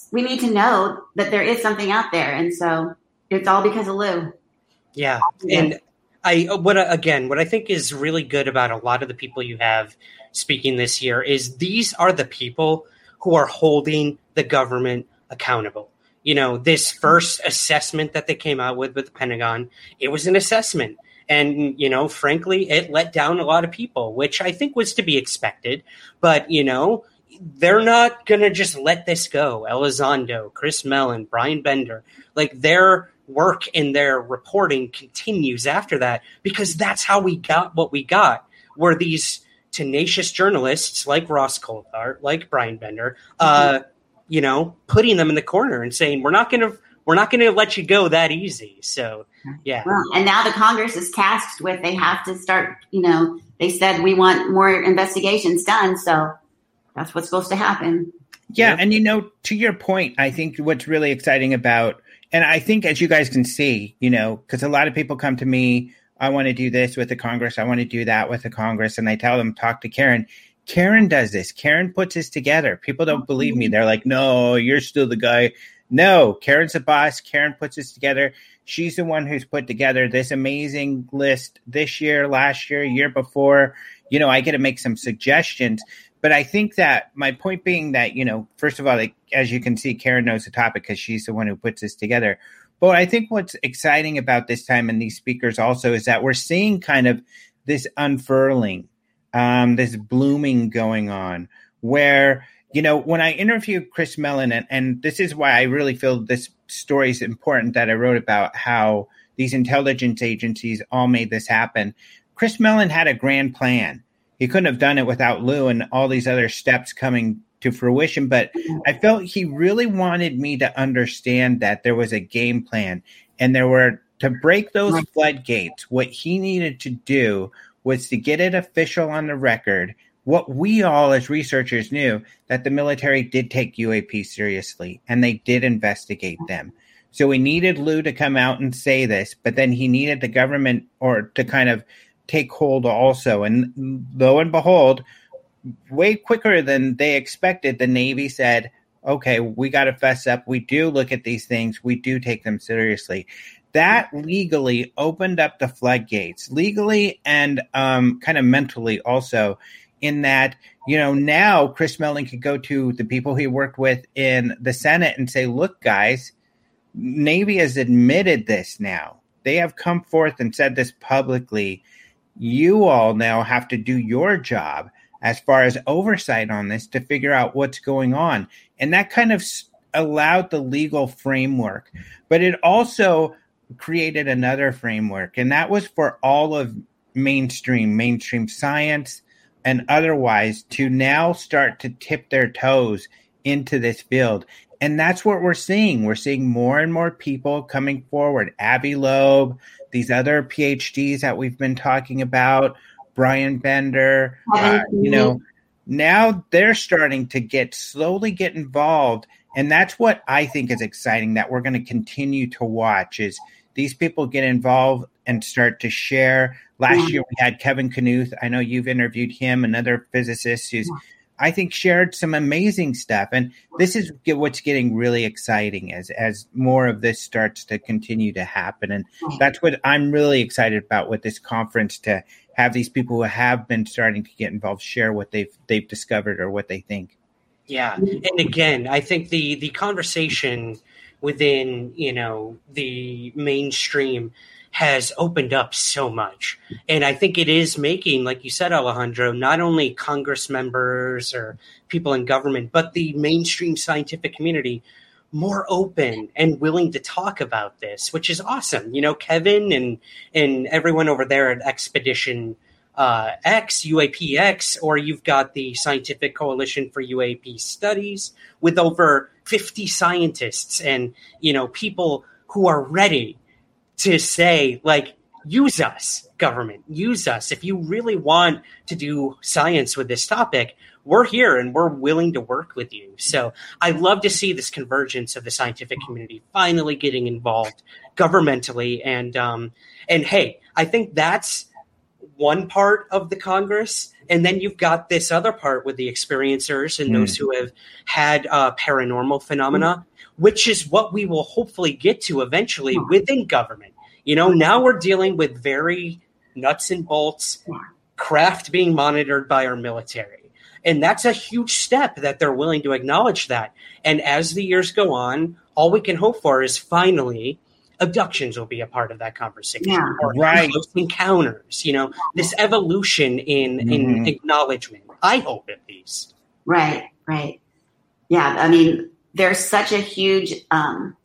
we need to know that there is something out there. And so it's all because of Lou. Yeah. And I, what, again, what I think is really good about a lot of the people you have speaking this year is these are the people who are holding the government accountable. You know, this first assessment that they came out with with the Pentagon, it was an assessment. And, you know, frankly, it let down a lot of people, which I think was to be expected. But, you know, they're not going to just let this go. Elizondo, Chris Mellon, Brian Bender, like their work and their reporting continues after that, because that's how we got what we got, were these tenacious journalists like Ross Coulthart, like Brian Bender, uh, you know, putting them in the corner and saying, we're not going to, we're not going to let you go that easy. So, yeah. Well, and now the Congress is tasked with, they have to start, you know, they said we want more investigations done. So that's what's supposed to happen. Yeah. yeah. And, you know, to your point, I think what's really exciting about, and I think as you guys can see, you know, because a lot of people come to me, I want to do this with the Congress. I want to do that with the Congress. And I tell them, talk to Karen. Karen does this. Karen puts this together. People don't believe me. They're like, no, you're still the guy. No, Karen's the boss. Karen puts this together. She's the one who's put together this amazing list this year, last year, year before. You know, I get to make some suggestions. But I think that my point being that, you know, first of all, like, as you can see, Karen knows the topic because she's the one who puts this together. But I think what's exciting about this time and these speakers also is that we're seeing kind of this unfurling, um, this blooming going on where, you know, when I interviewed Chris Mellon, and, and this is why I really feel this story is important that I wrote about how these intelligence agencies all made this happen. Chris Mellon had a grand plan. He couldn't have done it without Lou and all these other steps coming to fruition. But I felt he really wanted me to understand that there was a game plan, and there were, to break those floodgates, what he needed to do was to get it official on the record. What we all as researchers knew, that the military did take U A P seriously and they did investigate them. So we needed Lou to come out and say this, but then he needed the government or to kind of take hold also. And lo and behold, way quicker than they expected, the Navy said, okay, we got to fess up. We do look at these things. We do take them seriously. That legally opened up the floodgates, legally and um, kind of mentally also, in that, you know, now Chris Mellon could go to the people he worked with in the Senate and say, look, guys, Navy has admitted this now. They have come forth and said this publicly. You all now have to do your job as far as oversight on this to figure out what's going on. And that kind of allowed the legal framework. But it also created another framework, and that was for all of mainstream, mainstream science and otherwise to now start to tip their toes into this field. And that's what we're seeing. We're seeing more and more people coming forward. Avi Loeb, these other P H Ds that we've been talking about, Brian Bender, uh, you know, now they're starting to get slowly get involved. And that's what I think is exciting, that we're going to continue to watch, is these people get involved and start to share. Last year we had Kevin Knuth. I know you've interviewed him, another physicist who's, I think, shared some amazing stuff. And this is what's getting really exciting as, as more of this starts to continue to happen. And that's what I'm really excited about with this conference, to have these people who have been starting to get involved share what they've they've discovered or what they think. Yeah. And again, I think the the conversation within, you know, the mainstream has opened up so much. And I think it is making, like you said, Alejandro, not only Congress members or people in government, but the mainstream scientific community more open and willing to talk about this, which is awesome. You know, Kevin and and everyone over there at Expedition uh, X, U A P X, or you've got the Scientific Coalition for U A P Studies with over fifty scientists and, you know, people who are ready to say, like, use us, government, use us. If you really want to do science with this topic, we're here and we're willing to work with you. So I love to see this convergence of the scientific community finally getting involved governmentally. And, um, and hey, I think that's one part of the Congress, and then you've got this other part with the experiencers and mm. those who have had uh, paranormal phenomena, mm. which is what we will hopefully get to eventually mm. within government. You know, now we're dealing with very nuts and bolts yeah. craft being monitored by our military. And that's a huge step that they're willing to acknowledge that. And as the years go on, all we can hope for is finally abductions will be a part of that conversation. Yeah. Or right. close encounters, you know, this evolution in, mm-hmm. in acknowledgement. I hope at least. Right, right. Yeah, I mean, there's such a huge um,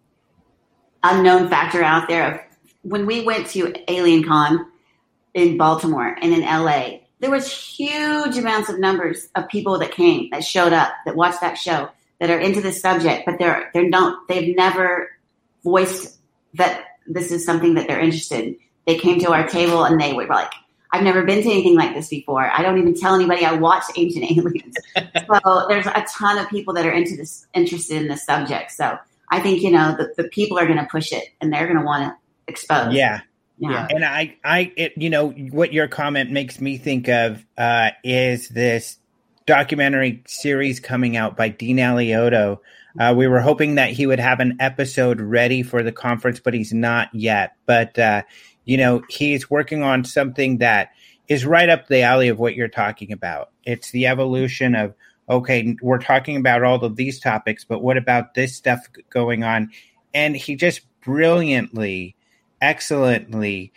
unknown factor out there. Of when we went to Alien Con in Baltimore and in L A, there was huge amounts of numbers of people that came, that showed up, that watched that show, that are into the subject, but they're they're not they've never voiced that this is something that they're interested in. They came to our table and they were like, I've never been to anything like this before. I don't even tell anybody I watched Ancient Aliens. So there's a ton of people that are into this, interested in this subject. So I think, you know, the, the people are going to push it and they're going to want to expose. Yeah. Yeah. And I, I, it, you know, what your comment makes me think of uh, is this documentary series coming out by Dean Alioto. Uh, we were hoping that he would have an episode ready for the conference, but he's not yet. But, uh, you know, he's working on something that is right up the alley of what you're talking about. It's the evolution of, okay, we're talking about all of these topics, but what about this stuff going on? And he just brilliantly, excellently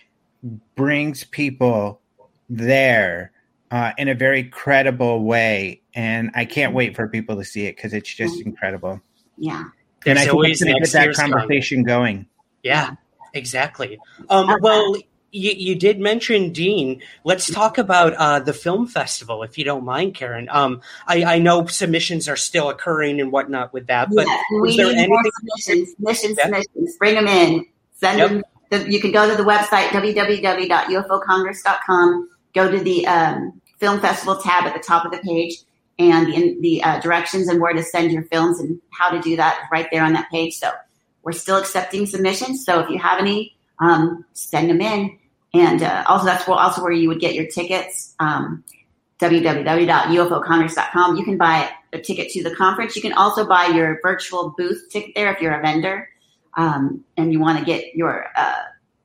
brings people there uh, in a very credible way. And I can't wait for people to see it because it's just incredible. Yeah. And There's I think always it's going to next get that year's conversation going. Yeah, exactly. Um, well, you, you did mention Dean. Let's talk about uh, the film festival, if you don't mind, Karen. Um, I, I know submissions are still occurring and whatnot with that, but yeah, was we there need anything? more submissions, submissions, Yeah. submissions. Bring them in. Send Yep. them. The, you can go to the website, w w w dot u f o congress dot com. Go to the um, film festival tab at the top of the page, and the, the uh, directions and where to send your films and how to do that is right there on that page. So we're still accepting submissions. So if you have any, um, send them in. And uh, also that's where, also where you would get your tickets, um, w w w dot u f o congress dot com. You can buy a ticket to the conference. You can also buy your virtual booth ticket there if you're a vendor. Um, and you want to get your uh,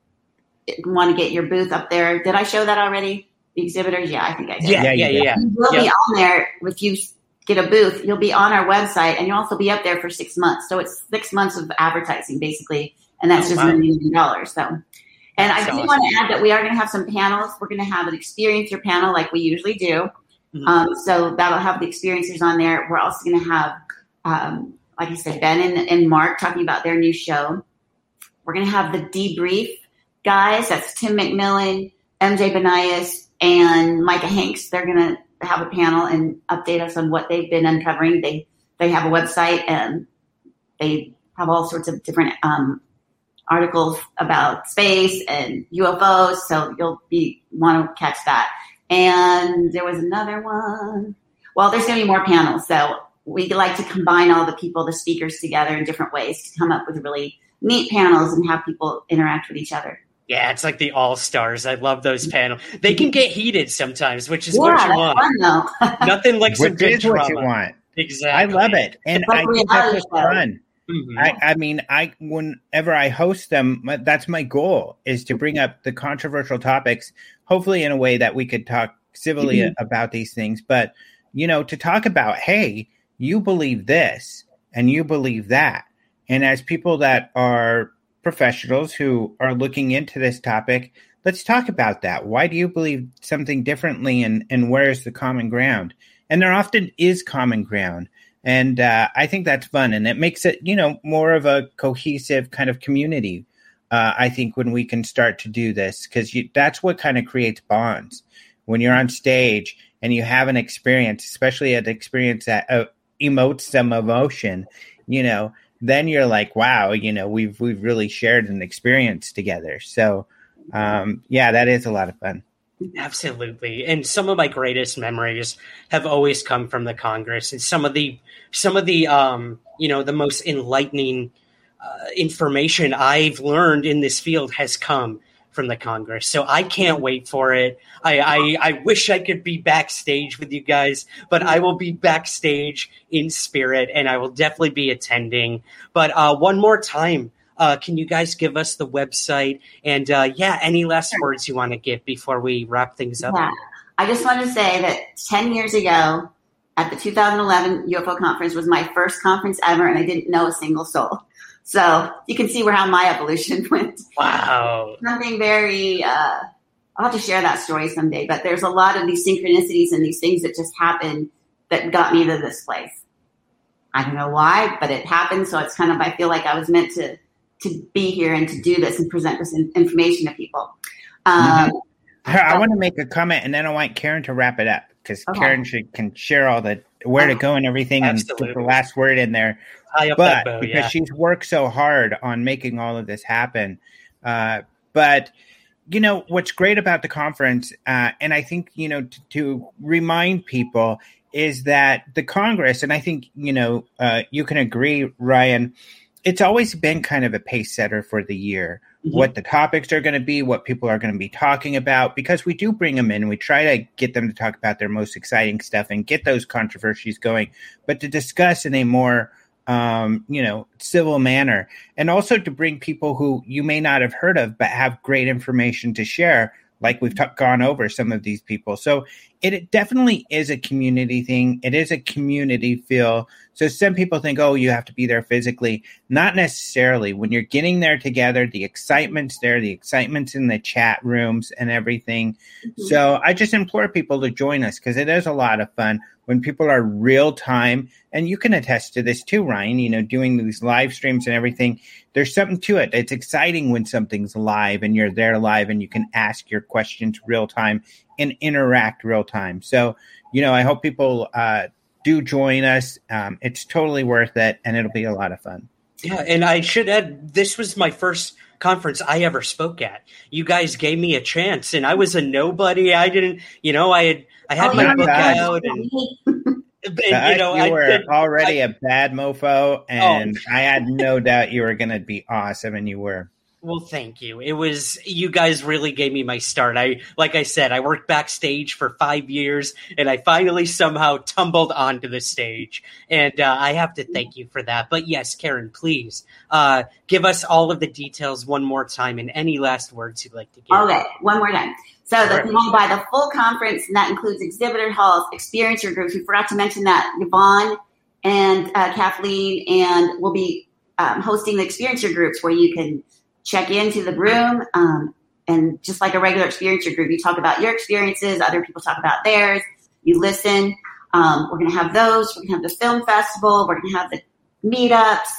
want to get your booth up there. Did I show that already? The exhibitors? Yeah, I think I did. Yeah, yeah, yeah. yeah. You will yeah. be on there if you get a booth. You'll be on our website, and you'll also be up there for six months. So it's six months of advertising, basically, and that's Oh, just wow. a million dollars. So, and That's I do awesome. want to add that we are going to have some panels. We're going to have an experiencer panel like we usually do. Mhm. Um, so that'll have the experiencers on there. We're also going to have, um, like I said, Ben and, and Mark talking about their new show. We're going to have the debrief guys. That's Tim McMillan, M J Benias, and Micah Hanks. They're going to have a panel and update us on what they've been uncovering. They they have a website and they have all sorts of different um, articles about space and U F Os. So you'll be want to catch that. And there was another one. Well, there's going to be more panels. So we like to combine all the people, the speakers together in different ways to come up with really neat panels and have people interact with each other. Yeah, it's like the all-stars. I love those panels. They can get heated sometimes, which is Yeah, what you that's want. fun though. Nothing like some Which good is drama. what you want. Exactly. I love it. And It's like I think that's reality what's show. fun. Mhm. I, I mean, I whenever I host them, my- that's my goal is to bring up the controversial topics, hopefully in a way that we could talk civilly Mm-hmm. about these things. But, you know, to talk about, hey, you believe this and you believe that. And as people that are professionals who are looking into this topic, let's talk about that. Why do you believe something differently and, and where is the common ground? And there often is common ground. And uh, I think that's fun. And it makes it, you know, more of a cohesive kind of community, uh, I think, when we can start to do this, because that's what kind of creates bonds. When you're on stage and you have an experience, especially an experience that uh, emotes some emotion, you know, then you're like, wow, you know, we've we've really shared an experience together. So, um, yeah, that is a lot of fun. Absolutely. And some of my greatest memories have always come from the Congress, and some of the some of the um, you know, the most enlightening uh, information I've learned in this field has come from the Congress. So I can't wait for it. I, I, I wish I could be backstage with you guys, but I will be backstage in spirit, and I will definitely be attending. But uh, one more time, uh, can you guys give us the website? And uh, yeah, any last words you want to give before we wrap things up? Yeah. I just want to say that ten years ago at the two thousand eleven U F O conference was my first conference ever, and I didn't know a single soul. So you can see where how my evolution went. Wow. Something very, uh, I'll have to share that story someday, but there's a lot of these synchronicities and these things that just happened that got me to this place. I don't know why, but it happened. So it's kind of, I feel like I was meant to, to be here and to do this and present this in, information to people. Um, mm-hmm. I want to make a comment, and then I want Karen to wrap it up, because okay. Karen should, can share all the where to go and everything. Absolutely. And put the last word in there. But bow, because yeah. she's worked so hard on making all of this happen. Uh, but, you know, what's great about the conference, uh, and I think, you know, to, to remind people, is that the Congress, and I think, you know, uh, you can agree, Ryan, it's always been kind of a pace setter for the year. Mm-hmm. What the topics are going to be, what people are going to be talking about, because we do bring them in. We try to get them to talk about their most exciting stuff and get those controversies going, but to discuss in a more Um, you know, civil manner, and also to bring people who you may not have heard of, but have great information to share, like we've t- gone over some of these people. So it, it definitely is a community thing. It is a community feel. So some people think, oh, you have to be there physically. Not necessarily. When you're getting there together, the excitement's there, the excitement's in the chat rooms and everything. Mm-hmm. So I just implore people to join us, because it is a lot of fun when people are real time. And you can attest to this too, Ryan, you know, doing these live streams and everything. There's something to it. It's exciting when something's live and you're there live and you can ask your questions real time and interact real time. So, you know, I hope people uh, do join us. Um, it's totally worth it, and it'll be a lot of fun. Yeah, and I should add, this was my first conference I ever spoke at. You guys gave me a chance, and I was a nobody. I didn't, you know, I had I had oh, my book God. out, and, and you know, you were I, already I, a bad mofo, and oh. I had no doubt you were going to be awesome, and you were. Well, thank you. It was, you guys really gave me my start. I, like I said, I worked backstage for five years and I finally somehow tumbled onto the stage. And uh, I have to thank you for that. But yes, Karen, please uh, give us all of the details one more time and any last words you'd like to give. Okay, one more time. So sure. You can buy the full conference, and that includes exhibitor halls, experiencer groups. We forgot to mention that Yvonne and uh, Kathleen, and we'll be um, hosting the experiencer groups where you can check into the room, um, and just like a regular experiencer group, you talk about your experiences, other people talk about theirs, you listen. Um, we're going to have those. We're going to have the film festival. We're going to have the meetups,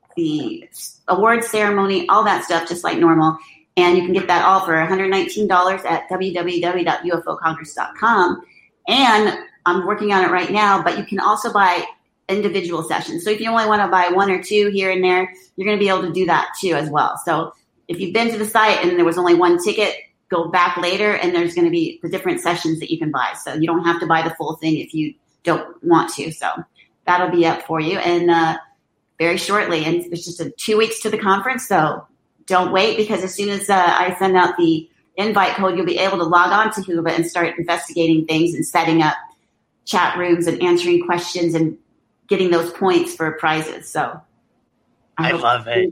the awards ceremony, all that stuff, just like normal. And you can get that all for one hundred nineteen dollars at w w w dot u f o congress dot com. And I'm working on it right now, but you can also buy individual sessions. So if you only want to buy one or two here and there, you're going to be able to do that too as well. So if you've been to the site and there was only one ticket, go back later and there's going to be the different sessions that you can buy. So you don't have to buy the full thing if you don't want to. So that'll be up for you. And uh, very shortly, and it's just a two weeks to the conference. So don't wait, because as soon as uh, I send out the invite code, you'll be able to log on to Huva and start investigating things and setting up chat rooms and answering questions and getting those points for prizes. So I, I love it.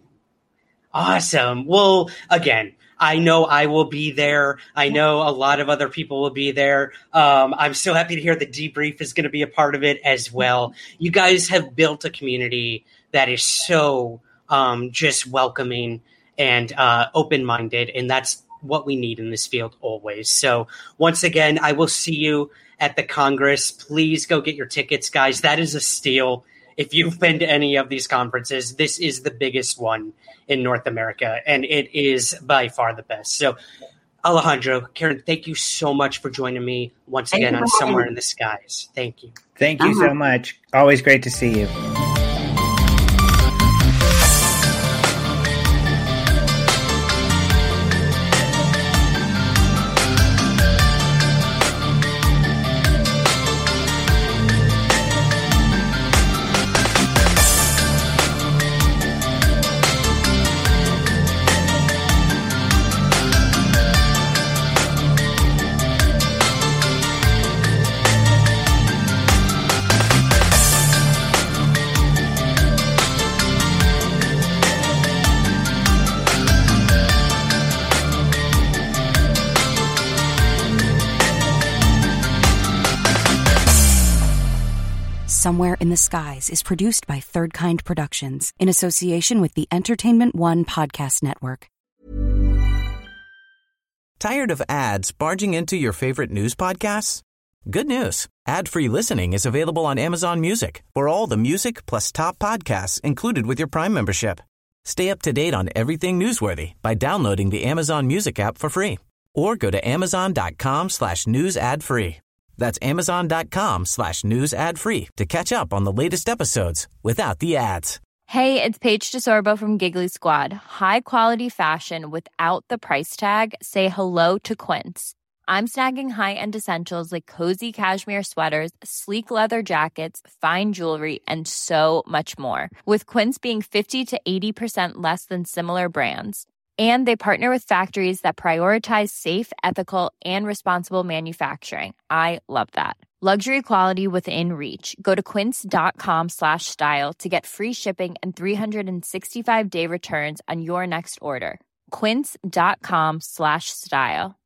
Awesome. Well, again, I know I will be there. I know a lot of other people will be there. Um, I'm so happy to hear the debrief is going to be a part of it as well. You guys have built a community that is so um, just welcoming and uh, open-minded, and that's what we need in this field always. So once again, I will see you at the Congress. Please go get your tickets, guys. That is a steal. If you've been to any of these conferences, this is the biggest one in North America, and it is by far the best. So, Alejandro, Karen, thank you so much for joining me once again on Somewhere in the Skies. Thank you. Thank you uh-huh. so much. Always great to see you. Somewhere in the Skies is produced by Third Kind Productions in association with the Entertainment One Podcast Network. Tired of ads barging into your favorite news podcasts? Good news. Ad-free listening is available on Amazon Music for all the music plus top podcasts included with your Prime membership. Stay up to date on everything newsworthy by downloading the Amazon Music app for free or go to amazon.com slash news ad free. That's amazon.com slash news ad free to catch up on the latest episodes without the ads. Hey, it's Paige DeSorbo from Giggly Squad. High quality fashion without the price tag. Say hello to Quince. I'm snagging high-end essentials like cozy cashmere sweaters, sleek leather jackets, fine jewelry, and so much more. With Quince being fifty to eighty percent less than similar brands. And they partner with factories that prioritize safe, ethical, and responsible manufacturing. I love that. Luxury quality within reach. Go to quince.com slash style to get free shipping and three sixty-five day returns on your next order. Quince.com slash style.